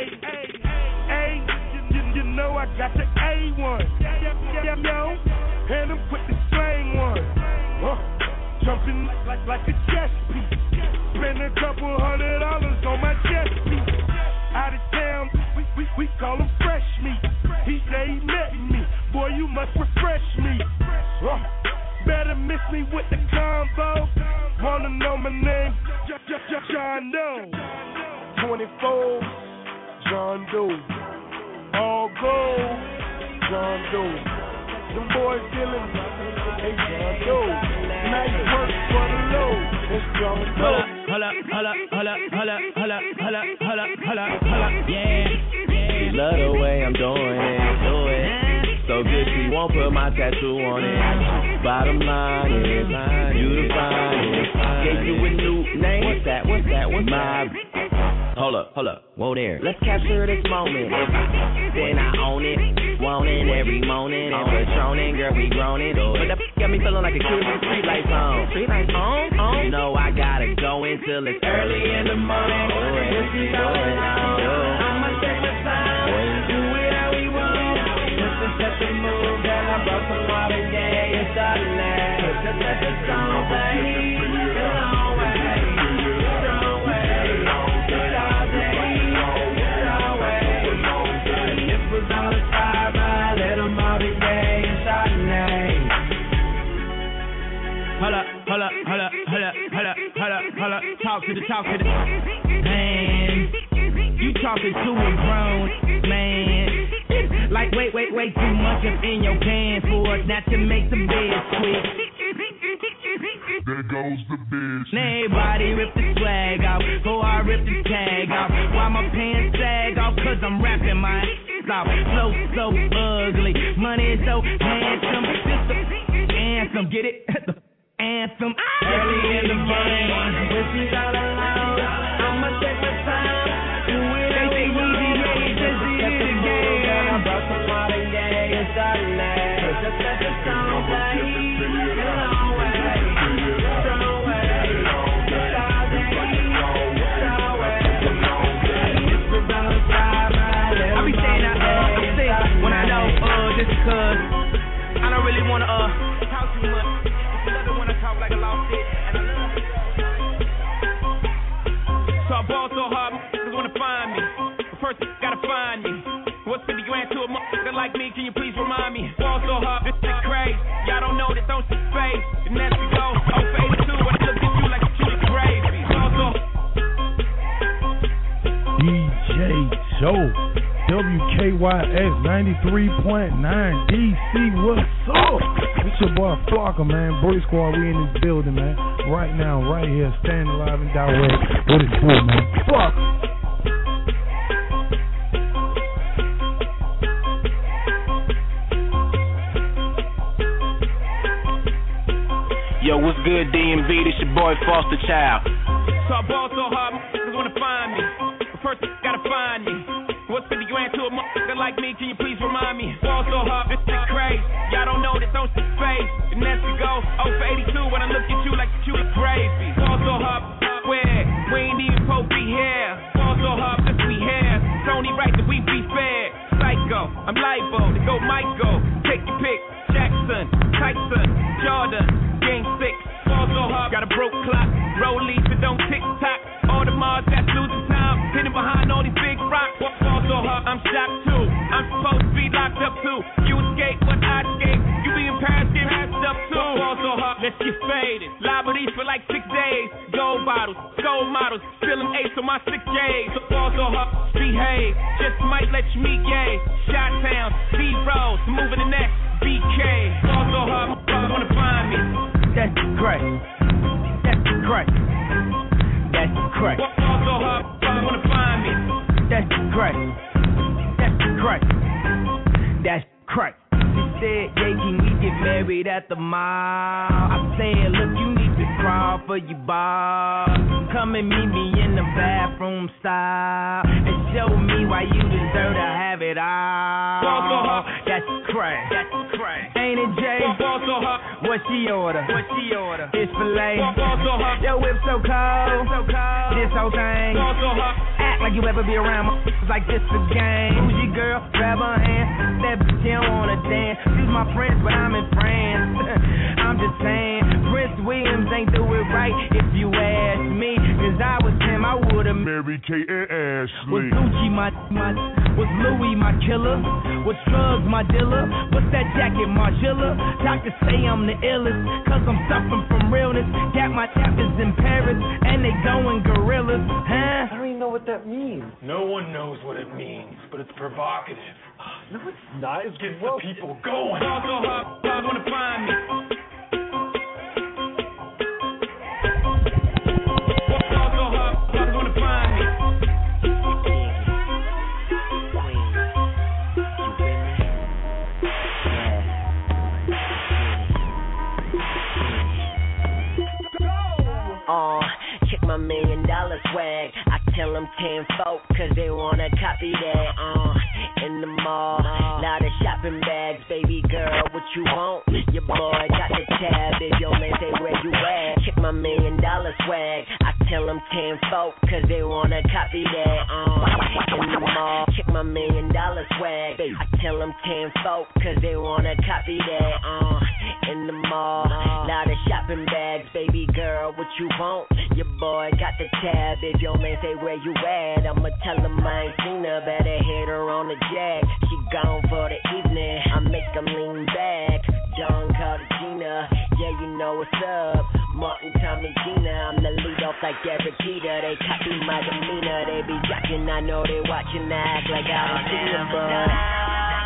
A, you, you, you know I got the A one. Yeah, yo, and I'm with the slang one. Uh, jumping like like a chess piece. Spend a couple hundred dollars on my chest piece. Out of town, we, we, we call him fresh meat. He say he met me, boy, you must refresh me. Uh, better miss me with the combo. Wanna know my name? J- J- J- John Doe. twenty-four, John Doe. All gold, John Doe. Them boys dealing, hey, John Doe. Nice work for the low, it's John Doe. Holla, holla, holla, holla, holla, holla, holla, holla, holla, yeah, yeah. She love the way I'm doing it, do it. So good she won't put my tattoo on it. Bottom line is, you the finest. Gave you a new name. What's that? What's that? What's my that? Hold up, hold up, whoa there. Let's capture this moment. Then I own it, want it every morning. And Patronin', girl, we grown it. But the got me feeling like a kid with street lights on. Street lights on, on. You know I gotta go until it's early in the morning. This is all I know. I'ma take my time, do it how we want. Just to set the mood, girl, I brought some water, yeah, it's starting now. Just let the song play. Hold up, hold up, hold up, hold up, hold up, hold up, hold up. Talk to the, talk to the man. You talking to a grown man. Like wait, wait, wait, too much up in your pants for us not to make the bed quick. There goes the bitch. Now everybody rip the swag off, before I rip the tag off. Why my pants sag off? Cause I'm rapping my ass off. Flow so ugly, money so handsome. Just the anthem, get it? Anthem. Early in the morning, when she's all alone, I'ma take my time. Do it how we want. Just get the mood, girl, I brought some water, yeah, it's starting now. Just let the song play. It's a long way, strong way. It's all day, it's all way. It's about to drive right. I be saying I uh, I'm sick when I know uh just cause I don't really wanna uh talk too much. Like a lost it, and I love it. So I ball so hard, niggas wanna find me. But first, gotta find me. What's fifty grand to a motherfucker like me? Can you please remind me? Ball so hard, this shit crazy. Y'all don't know that, don't see face. And as we go, oh, for eighty-two, when I look at you like you was crazy. Ball so D J Joe, W K Y X ninety-three point nine D C, what's up? It's your boy Flocker, man. Boy Squad, we in this building, man. Right now, right here, standing live and direct. What is cool, man? Fuck. Yo, what's good, D M V? This your boy Foster Child. So I ball so hard, niggas wanna find me. But first, gotta find me. What's fifty grand to a motherfucker like me? Can you please remind me? Ball so hard, this shit crazy. Y'all don't know that, don't see face. And as we go, oh for eighty-two, when I look at you like you was crazy. Ball so hard, where? We ain't even supposed to be here. Ball so hard, cause we here. It's only right that we be fair. Psycho, I'm liable to go Michael. Take your pick, Jackson, Tyson, Jordan, game six. Ball so hard, got a broke clock. Rollies that don't tick tock. All the Mars that's losing time. Hidden behind all these big rocks. Ball so hard, I'm shocked too. I'm supposed to be locked up too. You escape, but I escape. You be in Paris, get passed up too. Ball so hard, let's get faded. Liberties for like six days. Gold bottles, gold models. Spilling ace on my six J's. So ball so hard, behave. Just might let you meet gay. Shot town, B-Rolls, moving the next B K. Ball so hard, motherfuckers wanna find me. That's great. That's great. That's great. Ball so hard, motherfuckers wanna find me. That's great. That's great. That's great. She said, yeah, can we get married at the mall? I said, look, you need to crawl for your bar. Come and meet me in the bathroom style and show me why you deserve to have it all. That's crack. That's crack. Ain't it, Jay? What she order? What she order? It's filet. Your whip so cold. So cold. This whole thing. Act like you ever be around my like this a game. Who's your girl? Grab her hand. That bitch don't wanna dance. She's my friend, but I'm in France. I'm just saying, Prince Williams ain't do it right if you ask me. Cause I was him, I would've married Kate and Ashley. Was Gucci my, my, was Louis my killer? Was drugs my dealer? What's that jacket, Margilla? Doctors say I'm the illest, cause I'm suffering from realness. Got my tappers in Paris, and they going gorillas, huh? I don't even know what that means. No one knows what it means, but it's provocative. No, it's not. It's Gets well, the people going. Y'all so hard, y'all wanna find me. Y'all so hard, y'all wanna find me. Uh, check my million dollar swag. I tell them tenfold, cause they wanna copy that. Uh, in the mall, lot of shopping bags, baby girl, what you want? Your boy got the tab, if your man say where you at, check my million dollar swag. I tell them tenfold, cause they wanna copy that. Uh, in the mall, check my million dollar swag. I tell them tenfold, cause they wanna copy that. Uh, in the mall, lot of shopping bags, baby girl, what you want? Your boy got the tab, if your man say where you at, I'ma tell him I ain't seen her, better hit her on the jack. She gone for the evening, I make them lean back. John called Gina, yeah you know what's up. Martin, Tommy, Gina, I'm the lead off like Derek Jeter. They copy my demeanor, they be jocking, I know they watching, I act like I don't see them, but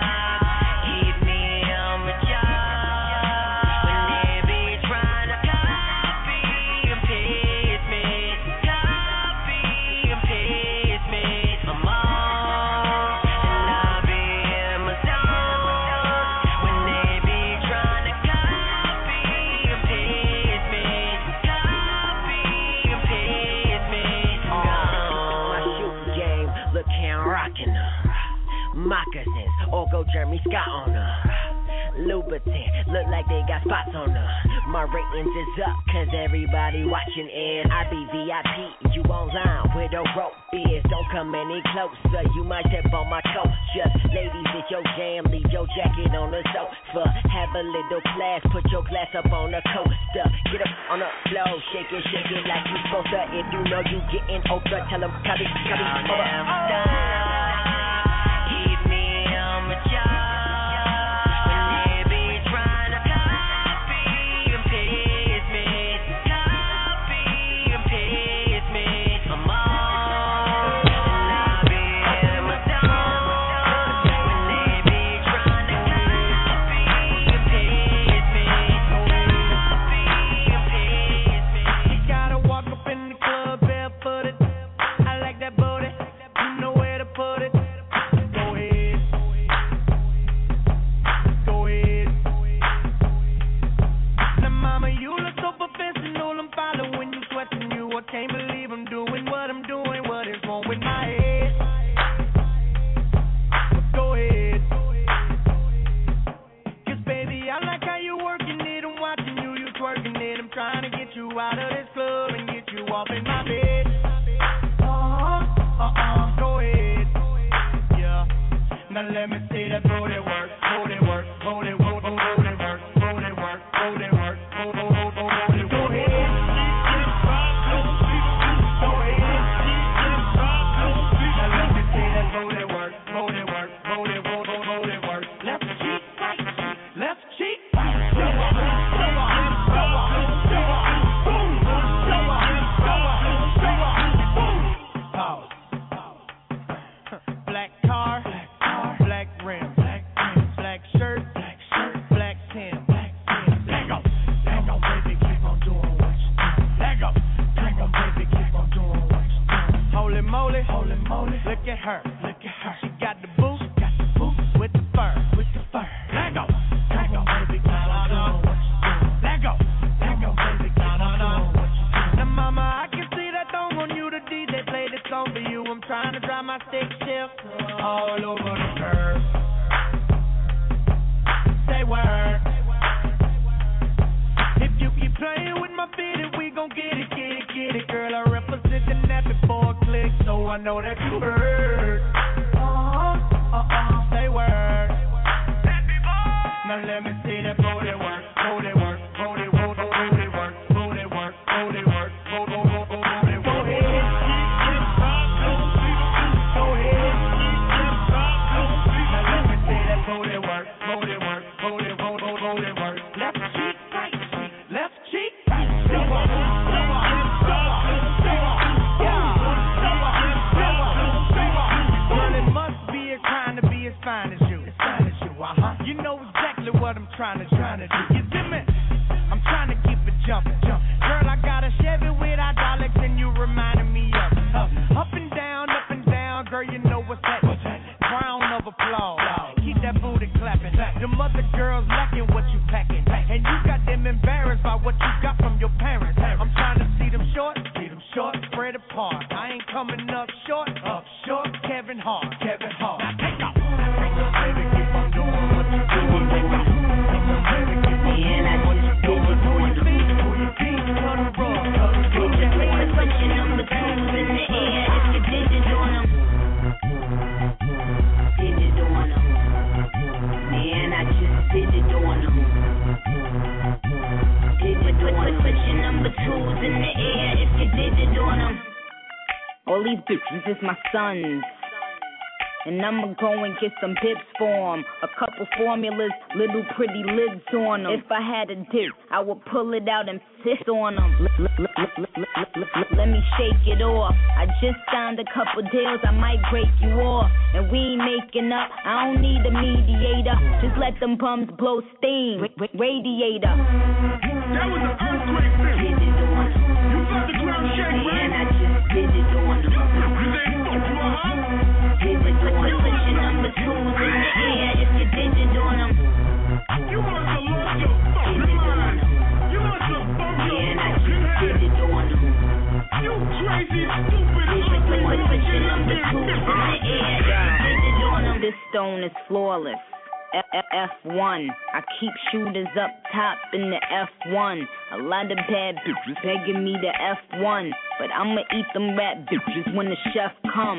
moccasins, or go Jeremy Scott on her. Louboutin, look like they got spots on her. My ratings is up, cause everybody watching and I be V I P, you online where the rope is. Don't come any closer, you might step on my coat. Just ladies, it's your jam, leave your jacket on the sofa. Have a little class, put your glass up on the coaster. Get up on the floor, shake it, shake it like you supposed to. If you know you getting older, tell them copy, copy, over. Can't believe I'm doing what I'm doing. What is wrong with my head? Go ahead. Cause baby, I like how you working it. I'm watching you, you twerking it. I'm trying to get you out of this club and get you off in my bed. Uh-huh, uh-uh, go ahead. Yeah. Now let me see that booty work, booty work, booty work, booty work, booty work, booty work, booty work, booty work. Go ahead. Look at her, look at her. She got the boots, got the boots with the fur, with the fur. Let go, let go, baby, girl, I know what you doing. Let go, let go, baby, girl, I know what you doing. Now, mama, I can see that thong on you. The D J play this song for you. I'm trying to drive my stick shift all over the curve. Say word. If you keep playing with my bitty, we gon' get it, get it, get it, girl. I represented that before I click, so I know that you heard. Uh-huh, uh-uh, say word. Now let me see that booty work, booty work, booty work, booty work, booty work, booty work, booty work, booty work. Go ahead. Go ahead. Now let me see that booty work, booty work, booty work, booty work. Left cheek, right cheek, left cheek, right cheek. Fine as you, as fine as you, uh-huh. You know exactly what I'm trying to, trying to do. You see me? I'm trying to keep it jumping, jump. Girl, I got a Chevy with hydraulics and you reminding me of up, up and down, up and down. Girl, you know what's that? Round of applause. Keep that booty clapping. Them other girls lacking what you packing, and you got them embarrassed by what you got from your parents. I'm trying to see them short, see them short, spread apart. I ain't coming up I just did it on them. Did it on them. Put your number twos in the air if you did it on them. All these bitches is my sons. And I'ma go and get some pips for 'em. A couple formulas, little pretty lids on 'em. If I had a dip, I would pull it out and sit on 'em. Let me shake it off. I just signed a couple deals, I might break you off. And we ain't making up, I don't need a mediator. Just let them bums blow steam. Radiator. That was an earthquake feel. Did it on 'em. You felt the ground shake, right? And I just did it on 'em. You say you fuck you up, huh? Did it on 'em. Put your number twos in the air if you did it on 'em. You must have lost your fucking mind. You must have bumped your And I fucking just head. did it on 'em. You crazy, stupid, ugly, Put your number fucking twos in bitch. the air if you did it on 'em. This stone is flawless. F one. I keep shooters up top in the F one. A lot of bad bitches begging me to F one. But I'ma eat them rap bitches when the chef come.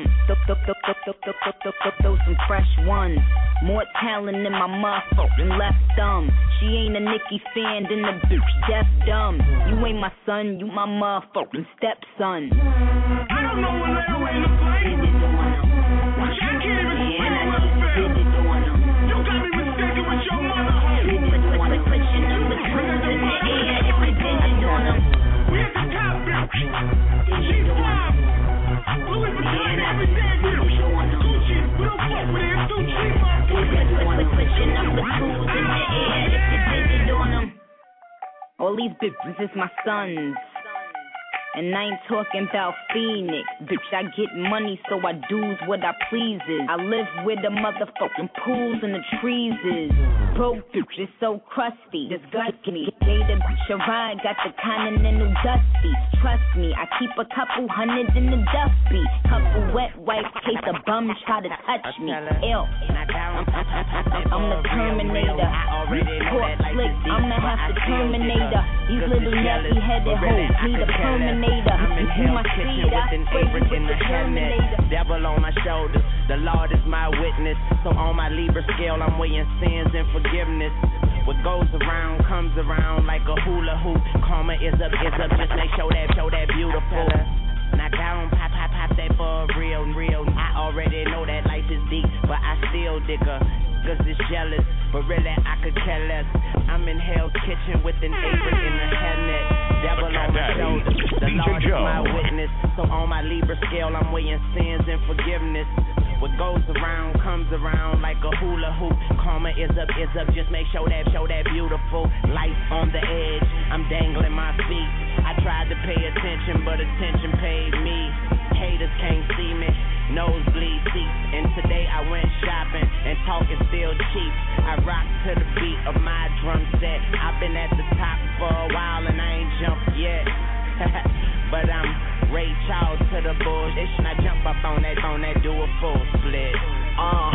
Throw some fresh ones. More talent in my motherfucking left thumb. She ain't a Nicki fan, then the bitch deaf dumb. You ain't my son, you my motherfucking stepson. I don't know what that way look like. Did it on 'em. I can't even And spell I well just feel. did it on 'em. You got me mistaken with your mother, huh? Did it on 'em. Put your number twos in the air if you did it on 'em. We at the top, bitch. Did G it on 'em. five. Louis Vuitton, everything beautiful. Gucci, we don't fuck with it. It's too cheap, motherfucker. Put your number twos in the air if you did it on 'em. All these bitches is my sons. And I ain't talking about Phoenix. Bitch, I get money, so I do's what I pleases. I live where the motherfucking pools and the trees is. Broke bitch is so crusty, disgust me. Gave the bitch a ride, got the continental dusty. Trust me, I keep a couple hundred in the dusty. Couple wet wipes, case a bum try to touch me. Ill. I'm the Terminator. You talk slick, I'm the half the Terminator. These little nappy headed hoes need a Terminator. I'm in hell's kitchen with an apron in the helmet. Devil on my shoulders, the Lord is my witness. So on my Libra scale, I'm weighing sins and forgiveness. What goes around comes around like a hula hoop. Karma is up, is up. Just make sure that, show that beautiful. Knock down, pop, pop, pop that for real, real. I already know that life is deep, but I still dig her. Cause it's jealous, but really I could care less. I'm in hell's kitchen with an apron in the helmet. Devil on my shoulders, the Lord is my witness. So on my Libra scale, I'm weighing sins and forgiveness. What goes around comes around like a hula hoop. Karma is up, is up. Just make sure that, show that beautiful. Life on the edge, I'm dangling my feet. I tried to pay attention, but attention paid me. Haters can't see me. Nosebleed seats, and today I went shopping, and talk is still cheap. I rock to the beat of my drum set. I've been at the top for a while and I ain't jumped yet. But I'm Ray Charles to the bullshit, and I jump up on that, on that, do a full split. Uh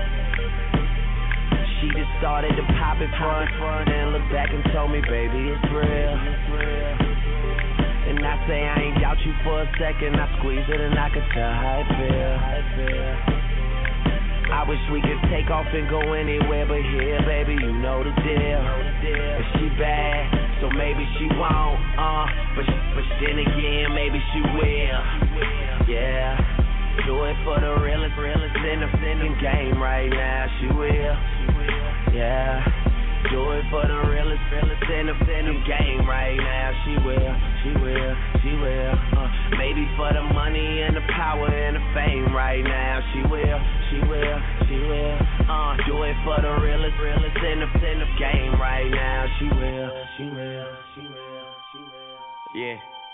She just started to pop it front, front, and looked back and told me, baby, it's real. It's real. And I say I ain't doubt you for a second. I squeeze it and I can tell how it feel. I wish we could take off and go anywhere but here, baby, you know the deal. If she bad, so maybe she won't, uh, but, but then again, maybe she will. Yeah, do it for the realest, realest in the, in the game right now, she will. Yeah. Do it for the realest, realest in the, in the game right now. She will, she will, she will. Uh, maybe for the money and the power and the fame right now. She will, she will, she will. Uh, do it for the realest, realest in the, in the game right now. She will, she will, she will, she will. Yeah.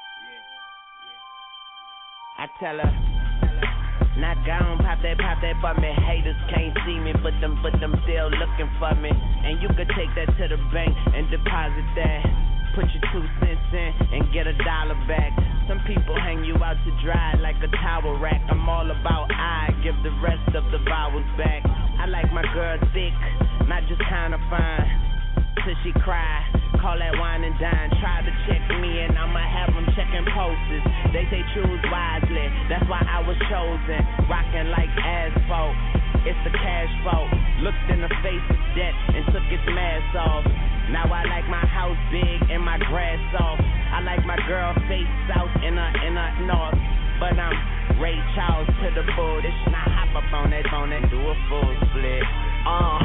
I tell her. Not gone, pop that, pop that for me. Haters can't see me, but them, but them still looking for me. And you could take that to the bank and deposit that. Put your two cents in and get a dollar back. Some people hang you out to dry like a towel rack. I'm all about I give the rest of the vowels back. I like my girl thick, not just kinda fine. Till she cry, call that wine and dine. Try to check me and I'ma have them checking posters. They say choose wisely, that's why I was chosen. Rocking like asphalt, it's a cash vault. Looked in the face of death and took its mask off. Now I like my house big and my grass off. I like my girl face south and a, and a north. But I'm Ray Charles to the bull. This shit, I hop up on that phone and do a full split. Uh.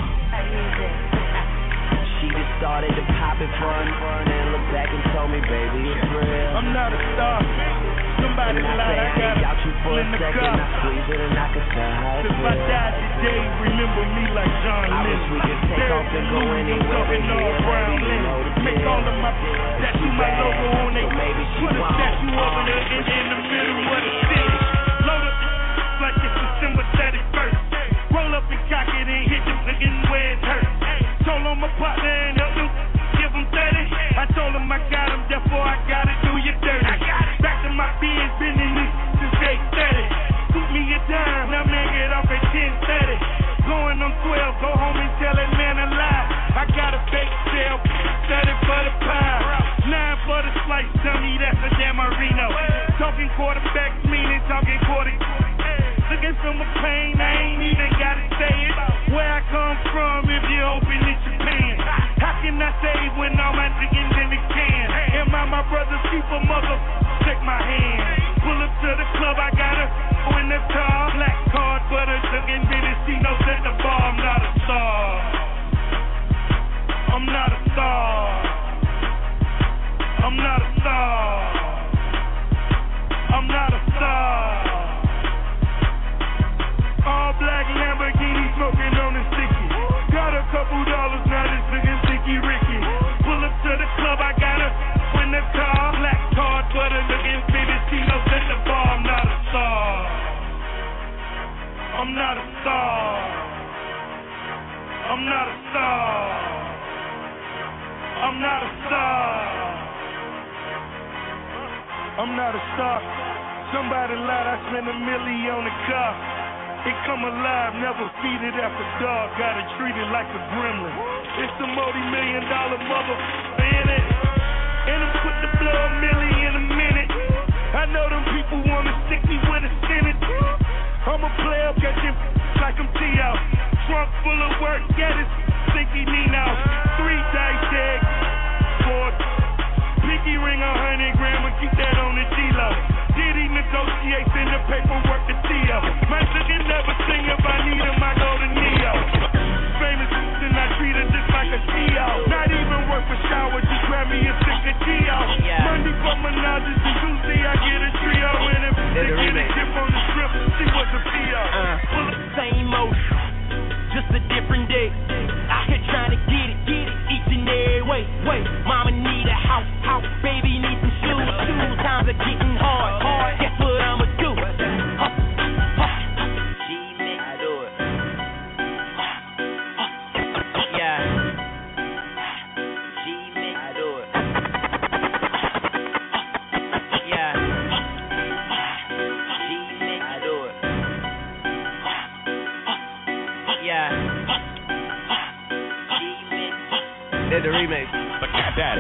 She just started to pop it fun, then looked back and told me, baby, it's real. I'm not a star. Somebody lied, I got out you for a in the second, car. I squeeze it and I can tell how it If I feels. die today, remember me like John I wish Lennon. we could take off and go anywhere but all here, brown baby, you know the linen. Make all of my tattoo my logo on it. So maybe she Put a won't. statue over there in, in the middle of the city. Load up like it's December thirty-first. Roll up and cock it and hit them looking where it hurts. Told on my partner and help him, give him thirty. I told him I got him, therefore I gotta do you dirty. Back to my biz, been in this since eight thirty. Shoot me a dime, now man get off at ten thirty. Going on twelve, go home and tell that man a lie. I got a bake sale, thirty for the pie. Nine for the slice, dummy, that's a damn Marino. Talking quarterbacks, meaning talking quarter. Looking from a pain, I ain't even gotta say it. Where I come from, if you open it, Japan. How can I save when all my chickens in the can? Am I my brother's keeper, mother? Take my hand. Pull up to the club, I got her in the car. Black card, butter, looking bitty, she knows at the bar. I'm not a star. I'm not a star. I'm not a star. I'm not a star. All black Lamborghini smoking on the sticky. Got a couple dollars, now this nigga Sticky Ricky. Pull up to the club, I got her in the car. Black card, butter looking bitty, she knows at the bar. I'm not a star. I'm not a star. I'm not a star. I'm not a star. I'm not a star. Somebody lied, I spent a milli on the car. It come alive, never feed it after dark. Gotta treat it like a gremlin. It's a multi-million dollar mother in it. And I put the blood milli in a minute. I know them people wanna stick me with a sentence. I'm a player catching like I'm T O. Trunk full of work, get it, stinky Nino. Three dice eggs, four. Pinky ring a hundred gram and keep that on the G-Lo. Diddy negotiates in the paperwork to T O. My nigga never sing if I need him, I go to Neo. Famous and I treat her just like a T O. Not even worth a shower, just grab me a stick of T O. Yeah. Monday for menages and Tuesday I get a trio. And if they get a chip on the strip, she was a P O. Uh, same old, just a different day. Out here trying to get it, get it, each and every way. Wait, mama need a house, house, baby need some shoes, shoes. Times are getting hard, hard. Guess what I'ma do? Huh, huh. G-Mix, I do it. Yeah. G-Mix, I do it. Yeah. G-Mix, I do it. Yeah. G-Mix. Did the remix. But got that.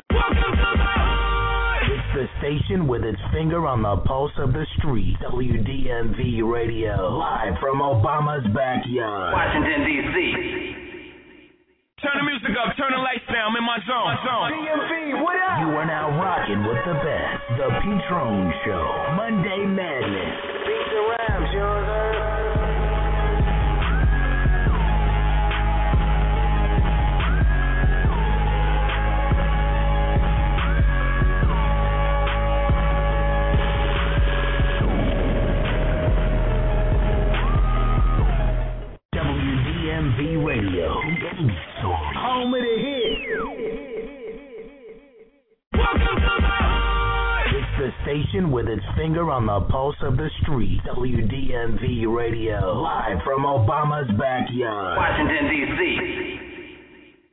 It's the station with its finger on the pulse of the street. W D M V Radio, live from Obama's backyard. Washington, D C Turn the music up, turn the lights down, I'm in my zone. zone. D M V, what up? You are now rocking with the best. The P-Trone Show, Monday Madness. Beats and rhymes, you know what I'm saying? Radio, home of the hit. It's the station with its finger on the pulse of the street. W D M V Radio, live from Obama's backyard. Washington, D C